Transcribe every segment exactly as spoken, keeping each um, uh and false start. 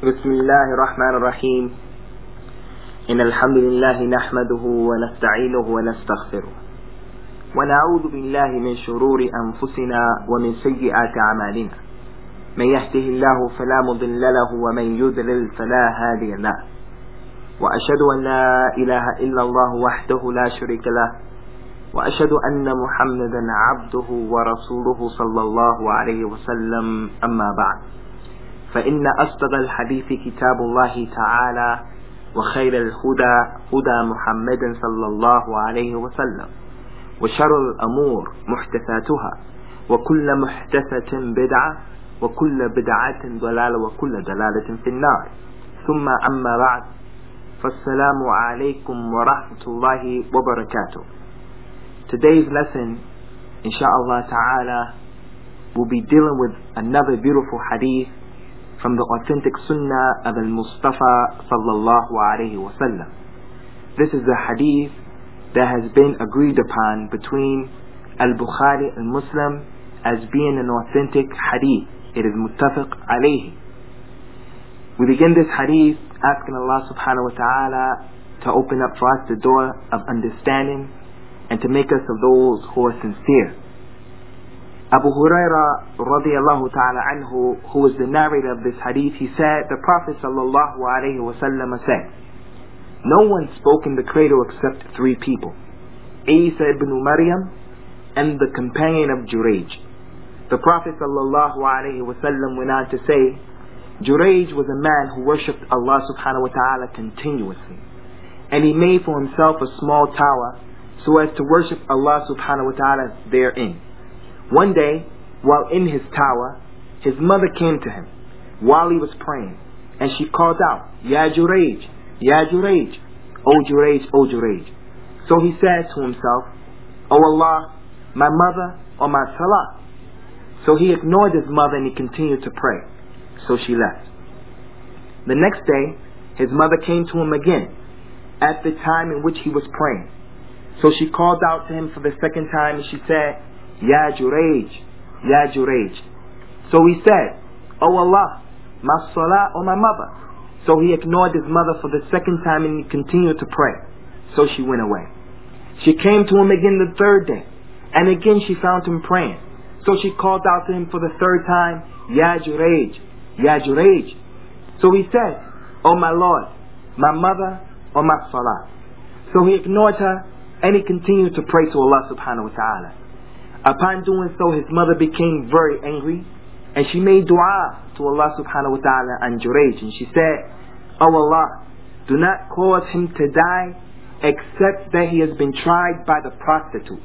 بسم الله الرحمن الرحيم إن الحمد لله نحمده ونستعينه ونستغفره ونعوذ بالله من شرور أنفسنا ومن سيئات أعمالنا من يهده الله فلا مضل له ومن يضلل فلا هادي له وأشهد أن لا إله إلا الله وحده لا شريك له وأشهد أن محمدا عبده ورسوله صلى الله عليه وسلم أما بعد فإن أصدق الحديث كتاب الله تعالى وخير الهدى هدى محمد صلى الله عليه وسلم وشر الأمور محدثاتها وكل محدثة بدعة وكل بدعة ضلالة وكل ضلالة في النار ثم أما بعد فالسلام عليكم ورحمة الله وبركاته. Today's lesson, inshallah ta'ala, will be dealing with another beautiful hadith from the authentic sunnah of al-Mustafa sallallahu alayhi wa sallam. This is a hadith that has been agreed upon between al-Bukhari and Muslim as being an authentic hadith. It is muttafiq alayhi. We begin this hadith asking Allah subhanahu wa ta'ala to open up for us the door of understanding and to make us of those who are sincere. Abu Hurairah radiyallahu ta'ala anhu, who was the narrator of this hadith, he said, the Prophet sallallahu alayhi wa sallam said, no one spoke in the cradle except three people, Isa ibn Maryam and the companion of Jurayj. The Prophet sallallahu alayhi wa sallam went on to say, Jurayj was a man who worshipped Allah subhanahu wa ta'ala continuously, and he made for himself a small tower so as to worship Allah subhanahu wa ta'ala therein. One day, while in his tower, his mother came to him while he was praying, and she called out, Ya Jurayj, Ya Jurayj, O Jurayj, O Jurayj. So he said to himself, O Allah, my mother or my salah? So he ignored his mother and he continued to pray. So she left. The next day, his mother came to him again at the time in which he was praying. So she called out to him for the second time and she said, Ya Jurayj, Ya Jurayj. So he said, Oh Allah, my salah or my mother? So he ignored his mother for the second time and he continued to pray. So she went away. She came to him again the third day, and again she found him praying. So she called out to him for the third time, Ya Jurayj, Ya Jurayj. So he said, Oh my Lord, my mother or my salah? So he ignored her and he continued to pray to Allah subhanahu wa ta'ala. Upon doing so, his mother became very angry, and she made dua to Allah subhanahu wa ta'ala and Jurayj, and she said, Oh Allah, do not cause him to die except that he has been tried by the prostitutes.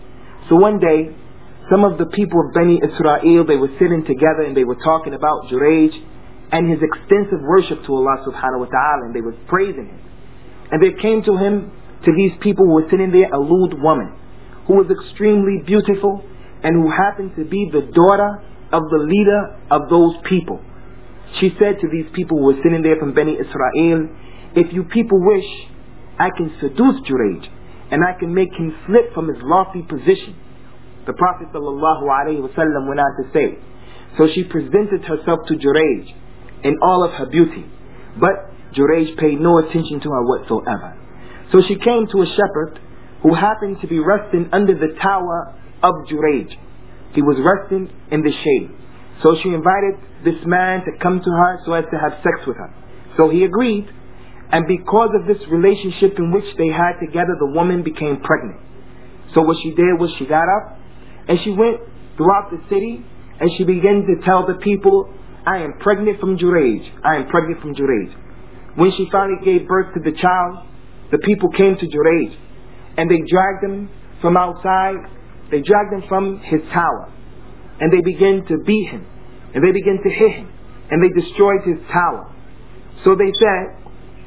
So one day, some of the people of Bani Israel, they were sitting together and they were talking about Jurayj and his extensive worship to Allah subhanahu wa ta'ala, and they were praising him. And there came to him, to these people who were sitting there, a lewd woman who was extremely beautiful and who happened to be the daughter of the leader of those people. She said to these people who were sitting there from Bani Israel, if you people wish, I can seduce Jurayj and I can make him slip from his lofty position. The Prophet sallallahu alaihi wasallam went on to say, so she presented herself to Jurayj in all of her beauty, but Jurayj paid no attention to her whatsoever. So she came to a shepherd who happened to be resting under the tower of Jurayj. He was resting in the shade. So she invited this man to come to her so as to have sex with her. So he agreed, and because of this relationship in which they had together, the woman became pregnant. So what she did was she got up and she went throughout the city and she began to tell the people, I am pregnant from Jurayj. I am pregnant from Jurayj. When she finally gave birth to the child, the people came to Jurayj and they dragged him from outside. They dragged him from his tower, and they began to beat him, and they began to hit him, and they destroyed his tower. So they said,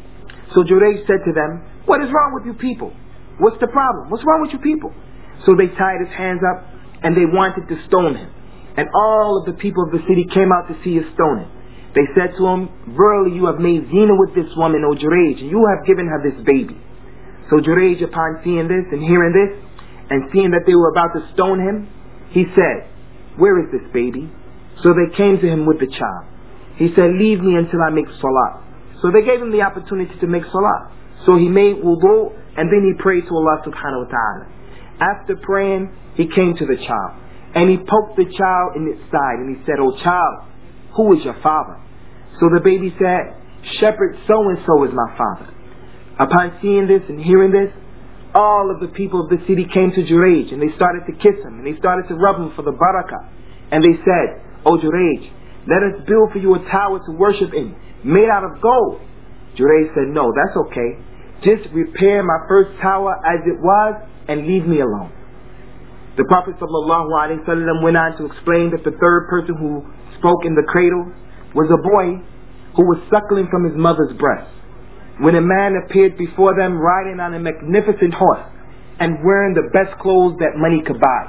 so Jurayj said to them, what is wrong with you people? What's the problem? What's wrong with you people? So they tied his hands up and they wanted to stone him. And all of the people of the city came out to see his stoning. They said to him, verily you have made zina with this woman, O Jurayj, and you have given her this baby. So Jurayj, upon seeing this and hearing this, and seeing that they were about to stone him, he said, where is this baby? So they came to him with the child. He said, leave me until I make salah. So they gave him the opportunity to make salah. So he made wudu, and then he prayed to Allah subhanahu wa ta'ala. After praying, he came to the child, and he poked the child in its side, and he said, oh child, who is your father? So the baby said, shepherd so-and-so is my father. Upon seeing this and hearing this, all of the people of the city came to Jurayj, and they started to kiss him, and they started to rub him for the barakah. And they said, oh Jurayj, let us build for you a tower to worship in, made out of gold. Jurayj said, no, that's okay. Just repair my first tower as it was and leave me alone. The Prophet ﷺ went on to explain that the third person who spoke in the cradle was a boy who was suckling from his mother's breast, when a man appeared before them riding on a magnificent horse and wearing the best clothes that money could buy.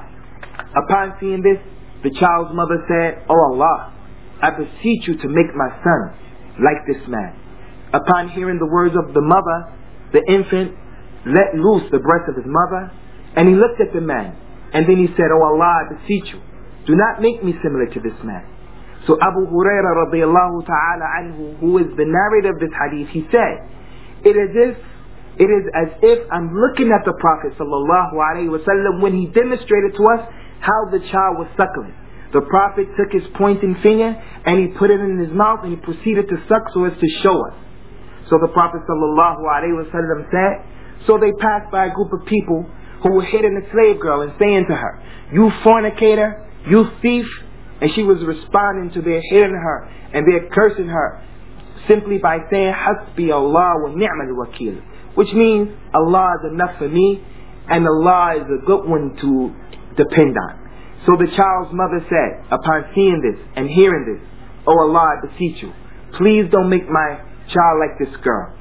Upon seeing this, the child's mother said, oh Allah, I beseech you to make my son like this man. Upon hearing the words of the mother, the infant let loose the breast of his mother, and he looked at the man, and then he said, oh Allah, I beseech you, do not make me similar to this man. So Abu Hurairah radiallahu ta'ala anhu, who is the narrator of this hadith, he said, it is as if, it is as if I'm looking at the Prophet sallallahu alaihi wasallam when he demonstrated to us how the child was suckling. The Prophet took his pointing finger and he put it in his mouth, and he proceeded to suck so as to show us. So the Prophet sallallahu alaihi wasallam said, so they passed by a group of people who were hitting a slave girl and saying to her, you fornicator, you thief. And she was responding to their hitting her and their cursing her simply by saying, Hasbi Allah wa ni'mal wakil, which means Allah is enough for me and Allah is a good one to depend on. So the child's mother said, upon seeing this and hearing this, oh Allah, I beseech you, please don't make my child like this girl.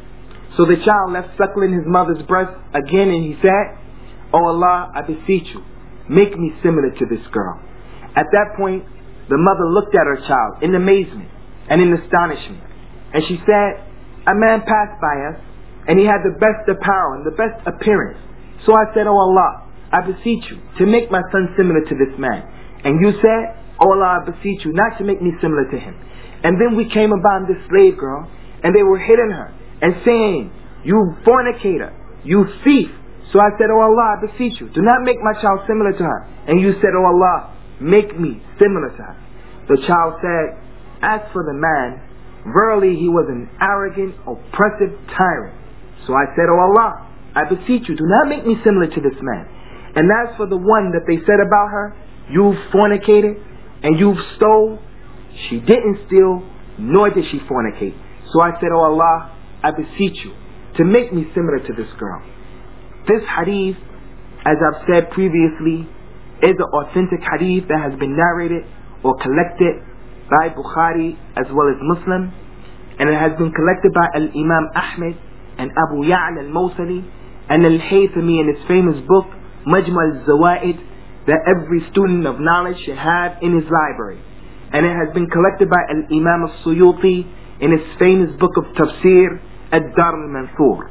So the child left suckling his mother's breast again, and he said, oh Allah, I beseech you, make me similar to this girl. At that point, the mother looked at her child in amazement and in astonishment, and she said, a man passed by us, and he had the best apparel and the best appearance. So I said, oh Allah, I beseech you to make my son similar to this man. And you said, oh Allah, I beseech you not to make me similar to him. And then we came upon this slave girl, and they were hitting her and saying, you fornicator, you thief. So I said, oh Allah, I beseech you, do not make my child similar to her. And you said, oh Allah, make me similar to her. The child said, as for the man, verily he was an arrogant, oppressive tyrant. So I said, oh Allah, I beseech you, do not make me similar to this man. And as for the one that they said about her, you've fornicated and you've stole, she didn't steal, nor did she fornicate. So I said, oh Allah, I beseech you to make me similar to this girl. This hadith, as I've said previously, is an authentic hadith that has been narrated or collected by Bukhari as well as Muslim, and it has been collected by Al-Imam Ahmed and Abu Ya'la al-Mawsali and Al-Haythami in his famous book Majma' al-Zawaid, that every student of knowledge should have in his library. And it has been collected by Al-Imam al-Suyuti in his famous book of Tafsir Ad-Dar al-Manthur.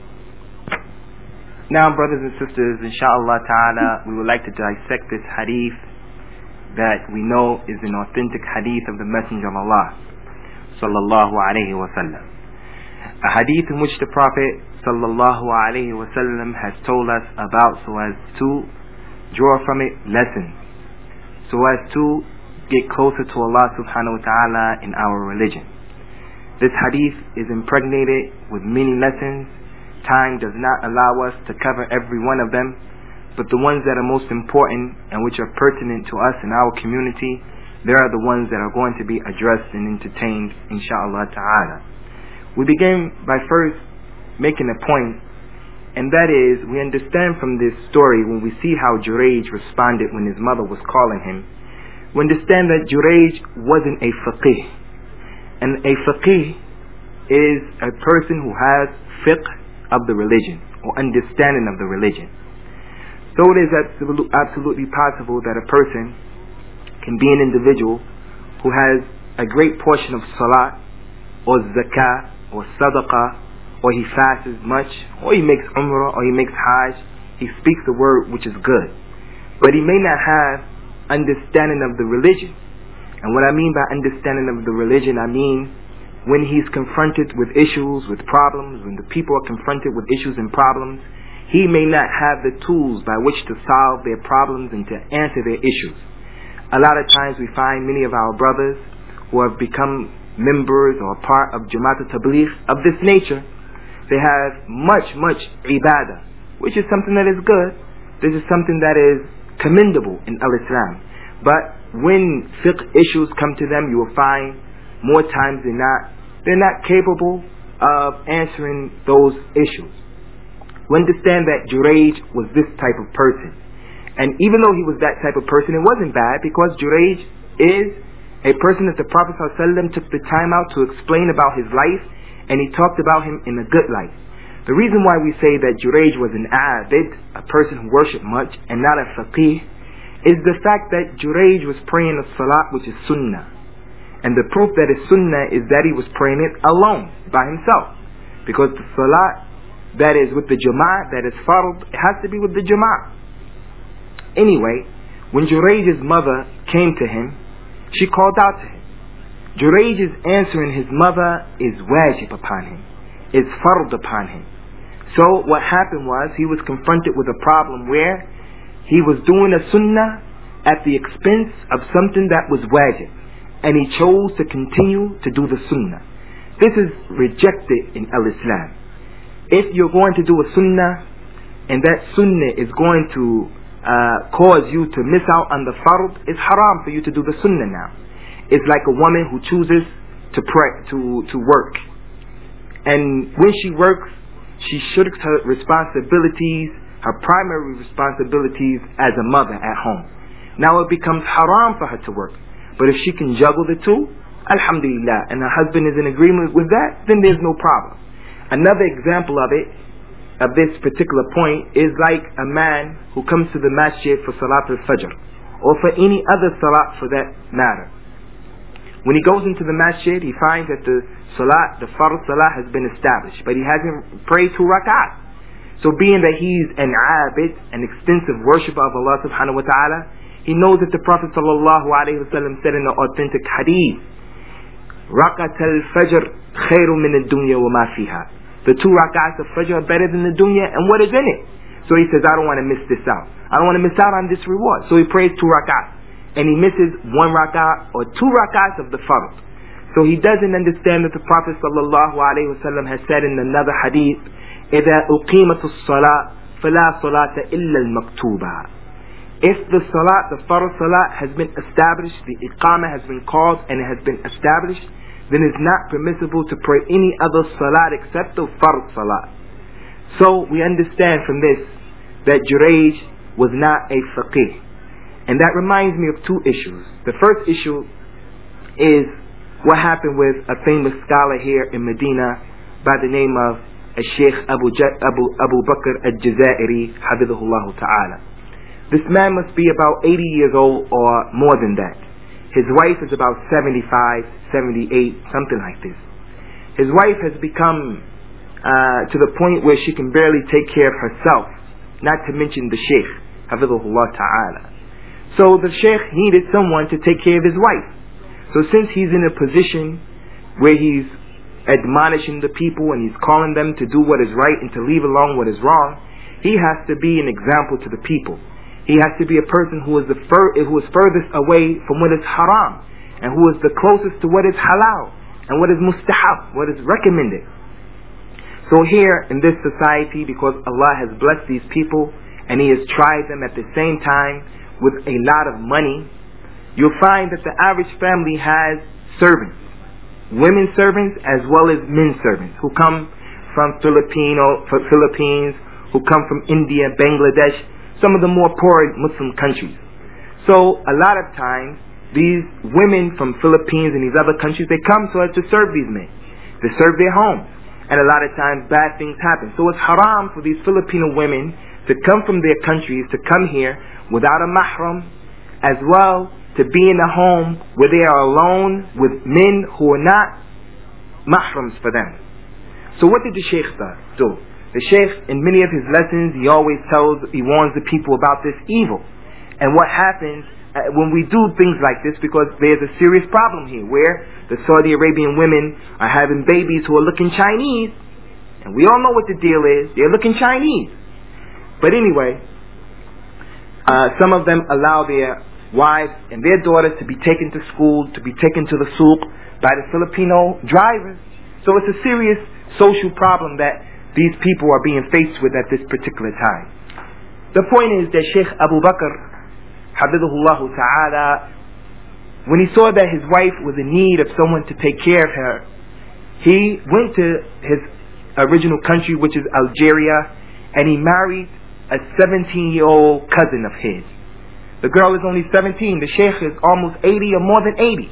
Now, brothers and sisters, inshallah ta'ala, we would like to dissect this hadith that we know is an authentic hadith of the Messenger of Allah sallallahu alayhi wa sallam. A hadith in which the Prophet sallallahu alayhi wa sallam has told us about so as to draw from it lessons, so as to get closer to Allah subhanahu wa ta'ala in our religion. This hadith is impregnated with many lessons. Time does not allow us to cover every one of them, but the ones that are most important and which are pertinent to us in our community, they are the ones that are going to be addressed and entertained, inshallah ta'ala. We begin by first making a point, and that is, we understand from this story, when we see how Jurayj responded when his mother was calling him, we understand that Jurayj wasn't a faqih. And a faqih is a person who has fiqh of the religion, or understanding of the religion. So it is absolutely possible that a person can be an individual who has a great portion of salat, or zakah, or sadaqah, or he fasts much, or he makes umrah, or he makes hajj, he speaks the word which is good, but he may not have understanding of the religion. And what I mean by understanding of the religion, I mean when he's confronted with issues, with problems, when the people are confronted with issues and problems, he may not have the tools by which to solve their problems and to answer their issues. A lot of times we find many of our brothers who have become members or part of Jamaat al-Tabligh of this nature, they have much, much ibadah, which is something that is good. This is something that is commendable in al-Islam. But when fiqh issues come to them, you will find more times than not, they're not capable of answering those issues. We understand that Jurayj was this type of person. And even though he was that type of person, it wasn't bad, because Jurayj is a person that the Prophet ﷺ took the time out to explain about his life, and he talked about him in a good light. The reason why we say that Jurayj was an abid, a person who worshipped much, and not a faqih, is the fact that Jurayj was praying a salat which is sunnah. And the proof that it's sunnah is that he was praying it alone, by himself. Because the salat that is with the jama'ah, that is fard, it has to be with the jama'ah. Anyway, when Jurayj's mother came to him, she called out to him. Jurayj's answering his mother is wajib upon him, is fard upon him. So what happened was, he was confronted with a problem where he was doing a sunnah at the expense of something that was wajib, and he chose to continue to do the sunnah. This is rejected in al-Islam. If you're going to do a sunnah, and that sunnah is going to uh, cause you to miss out on the fard, it's haram for you to do the sunnah now. It's like a woman who chooses to pray, to, to work. And when she works, she shirks her responsibilities, her primary responsibilities as a mother at home. Now it becomes haram for her to work. But if she can juggle the two, alhamdulillah, and her husband is in agreement with that, then there's no problem. Another example of it, of this particular point, is like a man who comes to the masjid for Salat al-Fajr, or for any other salat for that matter. When he goes into the masjid, he finds that the salat, the fard salat has been established, but he hasn't prayed two rak'at. So being that he's an abid, an extensive worshipper of Allah subhanahu wa ta'ala, he knows that the Prophet sallallahu alayhi wa sallam said in the authentic hadith, Rakat al-Fajr khairu min al-dunya wa ma fiha. The two rak'ats of Fajr are better than the dunya and what is in it. So he says, I don't want to miss this out. I don't want to miss out on this reward. So he prays two rak'ats, and he misses one rak'at or two rak'ats of the fard. So he doesn't understand that the Prophet sallallahu alayhi wa sallam has said in another hadith, إِذَا أُقِيمَتُ الصَّلَاةِ فَلَا صَلَاةَ إِلَّا الْمَكْتُوبَةِ. If the salat, the fard salat has been established, the iqamah has been called and it has been established, then it's not permissible to pray any other salat except the fard salat. So we understand from this that Jurayj was not a faqih. And that reminds me of two issues. The first issue is what happened with a famous scholar here in Medina by the name of Sheikh Abu, Abu, Abu Bakr al-Jazairi, Hafidhahullah Ta'ala. This man must be about eighty years old or more than that. His wife is about seventy-five, seventy-eight, something like this. His wife has become uh, to the point where she can barely take care of herself, not to mention the Sheikh, Hafidhahullah Ta'ala. So the Sheikh needed someone to take care of his wife. So since he's in a position where he's admonishing the people and he's calling them to do what is right and to leave alone what is wrong, he has to be an example to the people. He has to be a person who is the fur, who is furthest away from what is haram, and who is the closest to what is halal and what is mustahab, what is recommended. So here in this society, because Allah has blessed these people and He has tried them at the same time with a lot of money, you'll find that the average family has servants, women servants as well as men servants, who come from Filipino, Philippines, who come from India, Bangladesh, some of the more poor Muslim countries. So a lot of times these women from Philippines and these other countries, they come so as to serve these men, to serve their homes, and a lot of times bad things happen. So it's haram for these Filipino women to come from their countries to come here without a mahram, as well to be in a home where they are alone with men who are not mahrams for them. So what did the Shaykh do? The Shaykh, in many of his lessons, he always tells, he warns the people about this evil. And what happens uh, when we do things like this, because there's a serious problem here where the Saudi Arabian women are having babies who are looking Chinese, and we all know what the deal is. They're looking Chinese. But anyway, uh, some of them allow their wives and their daughters to be taken to school, to be taken to the souk by the Filipino drivers. So it's a serious social problem that these people are being faced with at this particular time. The point is that Sheikh Abu Bakr, Hafidhahullah Ta'ala, when he saw that his wife was in need of someone to take care of her, he went to his original country, which is Algeria, and he married a seventeen-year-old cousin of his. The girl is only seventeen. The Sheikh is almost eighty or more than eighty.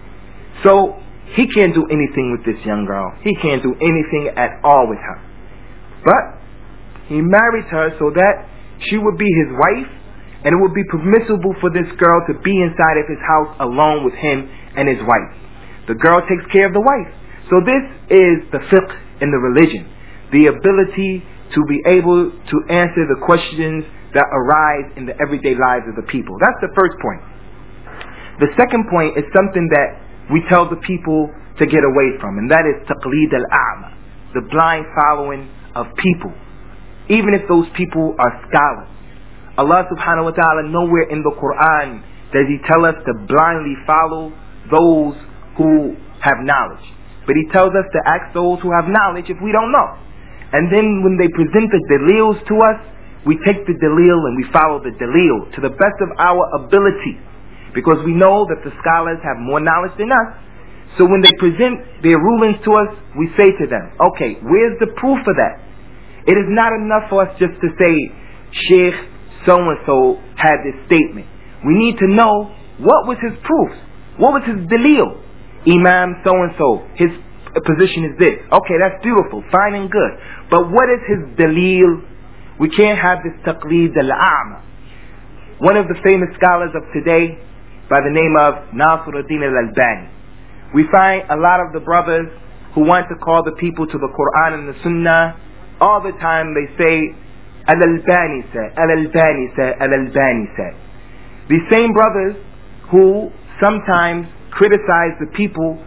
So he can't do anything with this young girl. He can't do anything at all with her. But he married her so that she would be his wife, and it would be permissible for this girl to be inside of his house alone with him and his wife. The girl takes care of the wife. So this is the fiqh in the religion. The ability to be able to answer the questions that arise in the everyday lives of the people. That's the first point. The second point is something that we tell the people to get away from, and that is taqleed al-a'ma, the blind following of people, even if those people are scholars. Allah subhanahu wa ta'ala nowhere in the Quran does He tell us to blindly follow those who have knowledge, but He tells us to ask those who have knowledge if we don't know. And then when they present the dalils to us, we take the dalil and we follow the dalil to the best of our ability, because we know that the scholars have more knowledge than us. So when they present their rulings to us, we say to them, okay, where's the proof for that? It is not enough for us just to say, Sheikh so-and-so had this statement. We need to know, what was his proof? What was his dalil? Imam so-and-so, his position is this. Okay, that's beautiful, fine and good. But what is his dalil? We can't have this taqleed al-a'ma. One of the famous scholars of today, by the name of Nasiruddin al-Albani. We find a lot of the brothers who want to call the people to the Quran and the Sunnah, all the time they say, Al-Albani said, Al-Albani said, Al-Albani said. These same brothers who sometimes criticize the people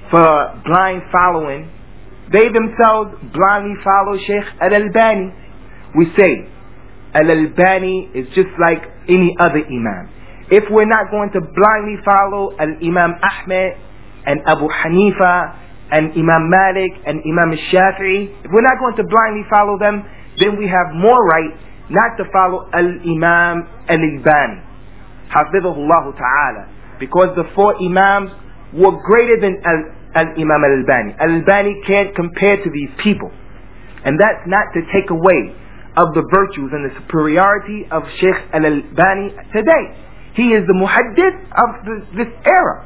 for blind following, they themselves blindly follow Sheikh Al-Albani. We say, Al-Albani is just like any other Imam. If we're not going to blindly follow Al-Imam Ahmed and Abu Hanifa and Imam Malik and Imam Shafi'i, if we're not going to blindly follow them, then we have more right not to follow Al-Imam Al-Albani, Hafidhahullah Ta'ala, because the four Imams were greater than Al-Imam Al-Albani. Al-Albani can't compare to these people. And that's not to take away of the virtues and the superiority of Sheikh Al-Albani today. He is the muhaddith of the, this era.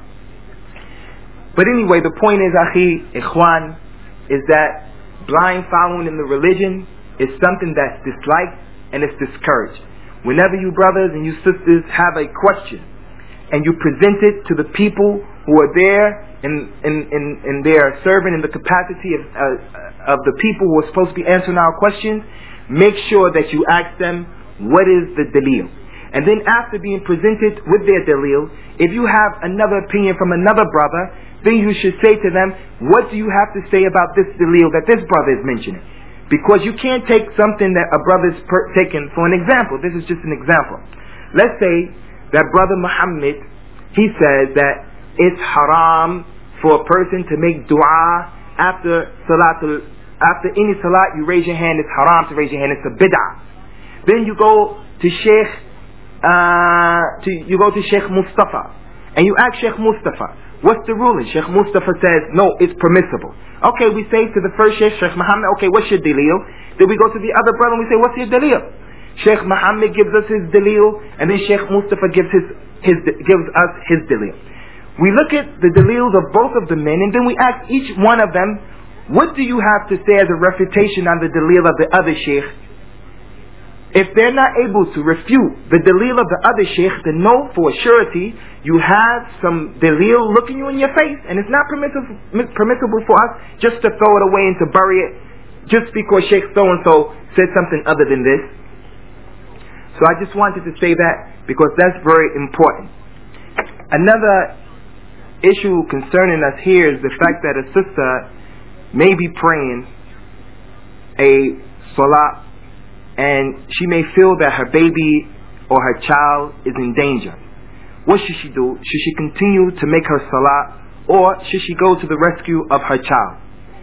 But anyway, the point is, akhi, ikhwan, is that blind following in the religion is something that's disliked and it's discouraged. Whenever you brothers and you sisters have a question and you present it to the people who are there and, and, and, and they are serving in the capacity of, uh, of the people who are supposed to be answering our questions, make sure that you ask them, what is the dalil? And then after being presented with their dalil, if you have another opinion from another brother, then you should say to them, what do you have to say about this dalil that this brother is mentioning? Because you can't take something that a brother's per- taken for an example. This is just an example. Let's say that brother Muhammad, he says that it's haram for a person to make dua after salatul, after any salat, you raise your hand, it's haram to raise your hand, it's a bid'ah. Then you go to Sheikh, uh, to, you go to Sheikh Mustafa, and you ask Sheikh Mustafa, what's the ruling? Sheikh Mustafa says, no, it's permissible. Okay, we say to the first Sheikh, Sheikh Muhammad, okay, what's your dalil? Then we go to the other brother and we say, what's your dalil? Sheikh Muhammad gives us his dalil, and then Sheikh Mustafa gives his, his gives us his dalil. We look at the dalils of both of the men, and then we ask each one of them, what do you have to say as a refutation on the dalil of the other Sheikh? If they're not able to refute the dalil of the other Sheikh, then know for a surety you have some dalil looking you in your face, and it's not permissible, permissible for us just to throw it away and to bury it just because Sheikh so-and-so said something other than this. So I just wanted to say that because that's very important. Another issue concerning us here is the fact that a sister may be praying a salah and she may feel that her baby or her child is in danger. What should she do? Should she continue to make her salah, or should she go to the rescue of her child?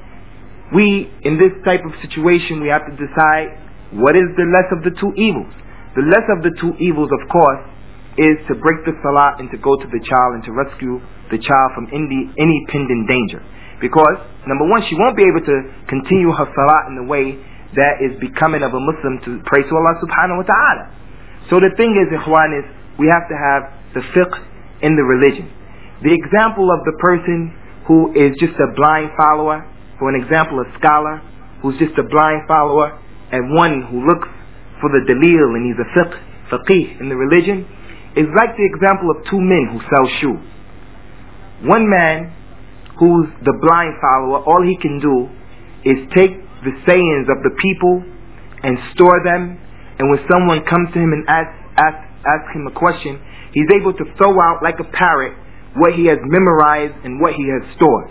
We, in this type of situation, we have to decide what is the less of the two evils. The less of the two evils, of course, is to break the salah and to go to the child and to rescue the child from any, any pending danger. Because, number one, she won't be able to continue her salah in the way that is becoming of a Muslim to pray to Allah subhanahu wa ta'ala. So the thing is, ikhwan, is we have to have the fiqh in the religion. The example of the person who is just a blind follower, for an example, a scholar who's just a blind follower, and one who looks for the dalil and he's a fiqh, faqih in the religion, is like the example of two men who sell shoes. One man who's the blind follower, all he can do is take the sayings of the people and store them, and when someone comes to him and asks, asks, asks him a question, he's able to throw out like a parrot what he has memorized and what he has stored.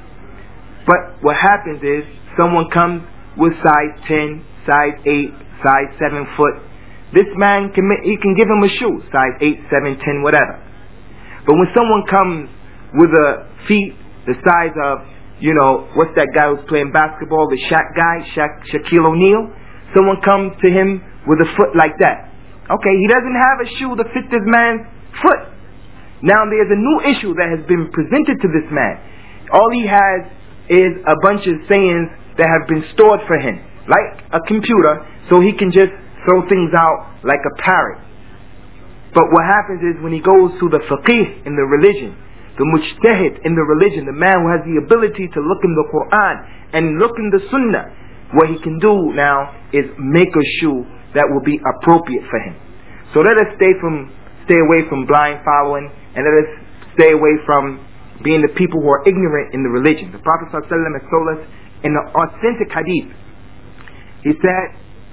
But what happens is, someone comes with size ten, size eight, size seven foot. This man, can he can give him a shoe, size eight, seven, ten, whatever. But when someone comes with a feet the size of, you know, what's that guy who's playing basketball, the Shaq guy, Shaq, Shaquille O'Neal, someone comes to him with a foot like that. Okay, he doesn't have a shoe to fit this man's foot. Now there's a new issue that has been presented to this man. All he has is a bunch of sayings that have been stored for him, like a computer, so he can just throw things out like a parrot. But what happens is, when he goes to the faqih in the religion, the mujtahid in the religion, the man who has the ability to look in the Quran and look in the Sunnah, what he can do now is make a shoe that will be appropriate for him. So let us stay from stay away from blind following, and let us stay away from being the people who are ignorant in the religion. The Prophet ﷺ has told us in the authentic hadith, he said,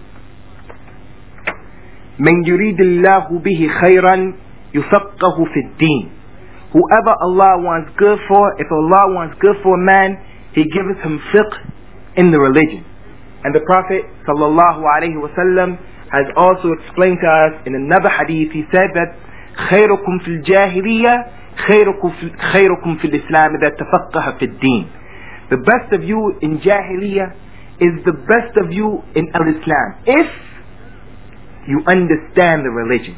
"Man yuridillahu bihi khayran yufaqahu fid din." Whoever Allah wants good for, if Allah wants good for a man, He gives him fiqh in the religion. And the Prophet sallallahu alaihi wasallam has also explained to us in another hadith. He said that خيركم في الجاهلية خيركم في الإسلام إذا تفقه في الدين. The best of you in Jahiliyyah is the best of you in Al-Islam, if you understand the religion.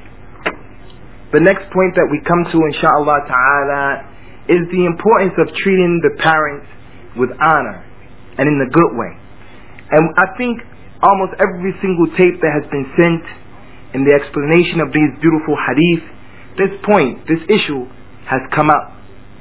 The next point that we come to, inshaAllah ta'ala, is the importance of treating the parents with honor and in a good way. And I think almost every single tape that has been sent in the explanation of these beautiful hadith, this point, this issue has come up.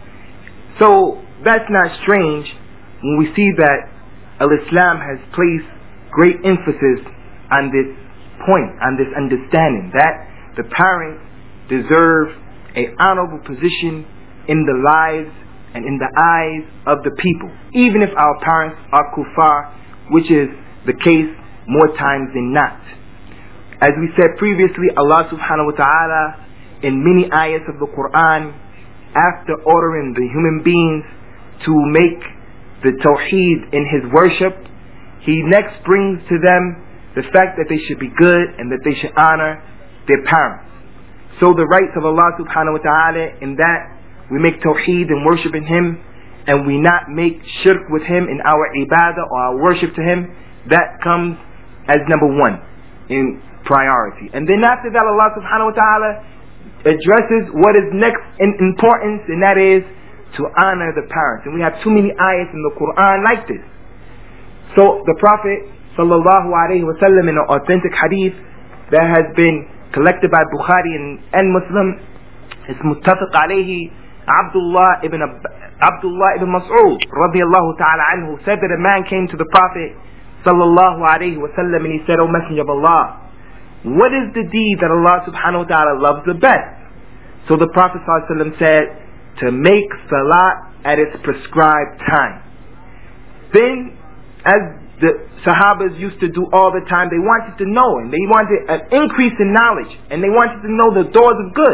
So that's not strange when we see that Al-Islam has placed great emphasis on this point, on this understanding that the parents deserve an honorable position in the lives and in the eyes of the people, even if our parents are kuffar, which is the case more times than not. As we said previously, Allah subhanahu wa ta'ala in many ayahs of the Quran, after ordering the human beings to make the tawheed in His worship, He next brings to them the fact that they should be good and that they should honor their parents. So the rights of Allah subhanahu wa ta'ala, in that we make tawheed and worship in Him, and we not make shirk with Him in our ibadah or our worship to Him, that comes as number one in priority. And then after that, Allah subhanahu wa ta'ala addresses what is next in importance, and that is to honor the parents. And we have too many ayahs in the Quran like this. So the Prophet sallallahu alaihi wasallam, in an authentic hadith that has been collected by Bukhari and, and Muslim, it's muttafiq alayhi, Abdullah ibn Abdullah ibn Mas'ud radiyallahu ta'ala anhu said that a man came to the Prophet sallallahu alayhi wasallam and he said, "O Messenger of Allah, what is the deed that Allah subhanahu wa ta'ala loves the best?" So the Prophet sallallahu alayhi wasallam said, "To make salat at its prescribed time." Then, as the Sahabas used to do all the time, they wanted to know, and they wanted an increase in knowledge, and they wanted to know the doors of good.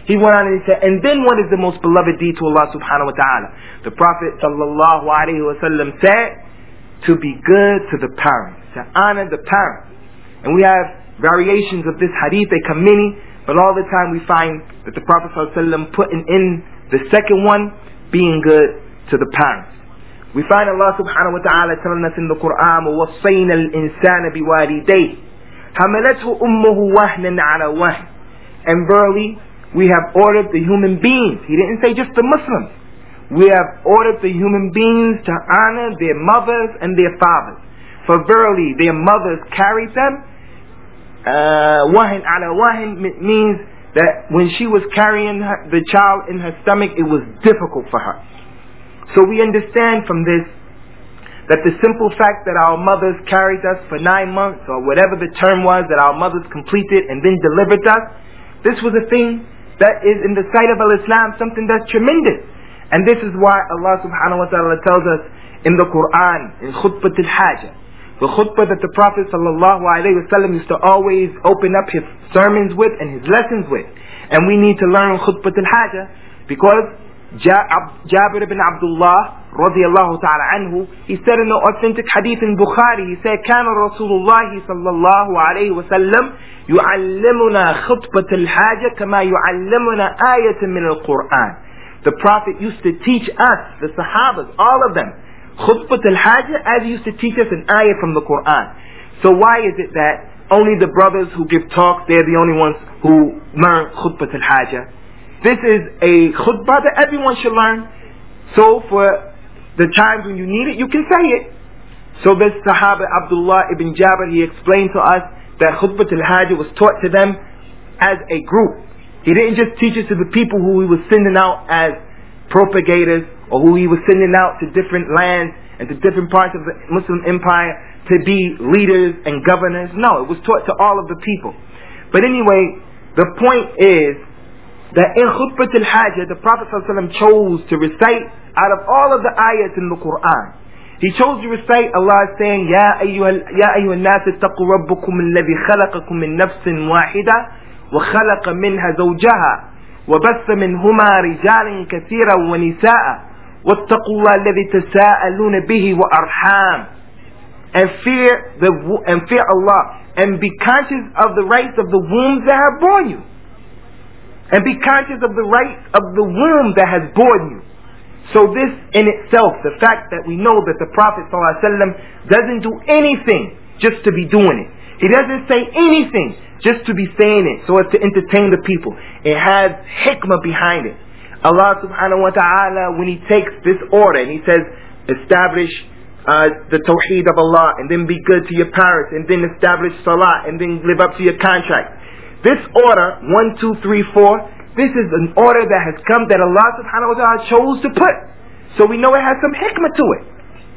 He went on and he said, and then what is the most beloved deed to Allah subhanahu wa ta'ala? The Prophet sallallahu alayhi wa sallam said, to be good to the parents, to honor the parents. And we have variations of this hadith, they come many, but all the time we find that the Prophet sallallahu alayhi wa sallam putting in the second one, being good to the parents. We find Allah subhanahu wa ta'ala telling us in the Quran, وَوَصَّيْنَا الْإِنسَانَ بِوَالِدَيْهِ حَمَلَتْهُ أُمُّهُ وَهْنًا عَلَى وَهْنٍ. And verily, we have ordered the human beings. He didn't say just the Muslims. We have ordered the human beings to honor their mothers and their fathers. For verily, their mothers carried them. Wahin ala wahin means that when she was carrying her, the child in her stomach, it was difficult for her. So we understand from this that the simple fact that our mothers carried us for nine months or whatever the term was that our mothers completed and then delivered us, this was a thing that is in the sight of Al-Islam something that's tremendous. And this is why Allah subhanahu wa ta'ala tells us in the Quran, in Khutbah al-Hajjah, the khutbah that the Prophet sallallahu alayhi wa sallam used to always open up his sermons with and his lessons with. And we need to learn Khutbah al-Hajjah because Jabir ibn Abdullah radiyallahu ta'ala anhu, he said in the authentic hadith in Bukhari, he said, كان رسول الله صلى الله عليه وسلم يعلمنا خطبة الحاجة كما يعلمنا آية من القرآن. The Prophet used to teach us, the Sahabas, all of them, Khutbah al-Hajjah as he used to teach us an ayah from the Quran. So why is it that only the brothers who give talks, they're the only ones who learn Khutbah al-Hajjah? This is a khutbah that everyone should learn. So for the times when you need it, you can say it. So this Sahaba Abdullah ibn Jabir, he explained to us that Khutbah al-Hajjah was taught to them as a group. He didn't just teach it to the people who he was sending out as propagators or who he was sending out to different lands and to different parts of the Muslim empire to be leaders and governors. No, it was taught to all of the people. But anyway, the point is that in Khutbah al-Hajjah, the Prophet ﷺ chose to recite out of all of the ayats in the Quran. He chose to recite Allah saying, Ya ayyuhal nas ittaqu rabbukum alladhi khalaqakum min nafsin wahida wa khalaqa minha zawjaha wa bassa minhuma rijalan kathiran wa nisaa wattaqu Allah alladhi tasaaluna bihi wa arham. And fear the and fear Allah and be conscious of the rights of the wombs that have borne you. And be conscious of the rights of the womb that has borne you. So this in itself, the fact that we know that the Prophet ﷺ doesn't do anything just to be doing it. He doesn't say anything just to be saying it so as to entertain the people. It has hikmah behind it. Allah subhanahu wa ta'ala, when He takes this order and He says, establish uh, the tawheed of Allah and then be good to your parents and then establish salah and then live up to your contract. This order, one, two, three, four, this is an order that has come that Allah subhanahu wa ta'ala chose to put. So we know it has some hikmah to it.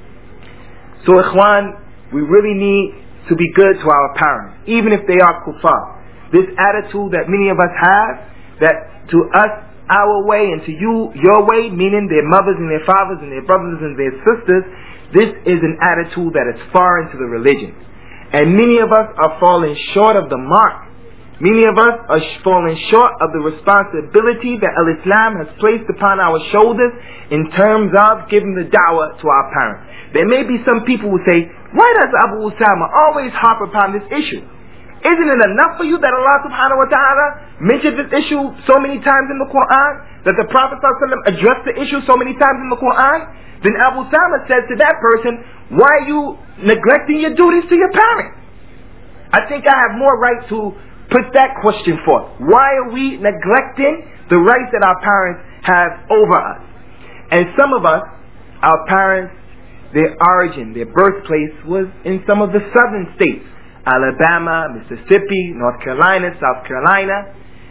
So ikhwan, we really need to be good to our parents, even if they are kuffar. This attitude that many of us have, that to us, our way, and to you, your way, meaning their mothers and their fathers and their brothers and their sisters, this is an attitude that is foreign to the religion. And many of us are falling short of the mark. Many of us are falling short of the responsibility that Al-Islam has placed upon our shoulders in terms of giving the da'wah to our parents. There may be some people who say, why does Abu Usama always harp upon this issue? Isn't it enough for you that Allah subhanahu wa ta'ala mentioned this issue so many times in the Quran? That the Prophet ﷺ addressed the issue so many times in the Quran? Then Abu Usama says to that person, why are you neglecting your duties to your parents? I think I have more right to put that question forth. Why are we neglecting the rights that our parents have over us? And some of us, our parents, their origin, their birthplace was in some of the southern states. Alabama, Mississippi, North Carolina, South Carolina.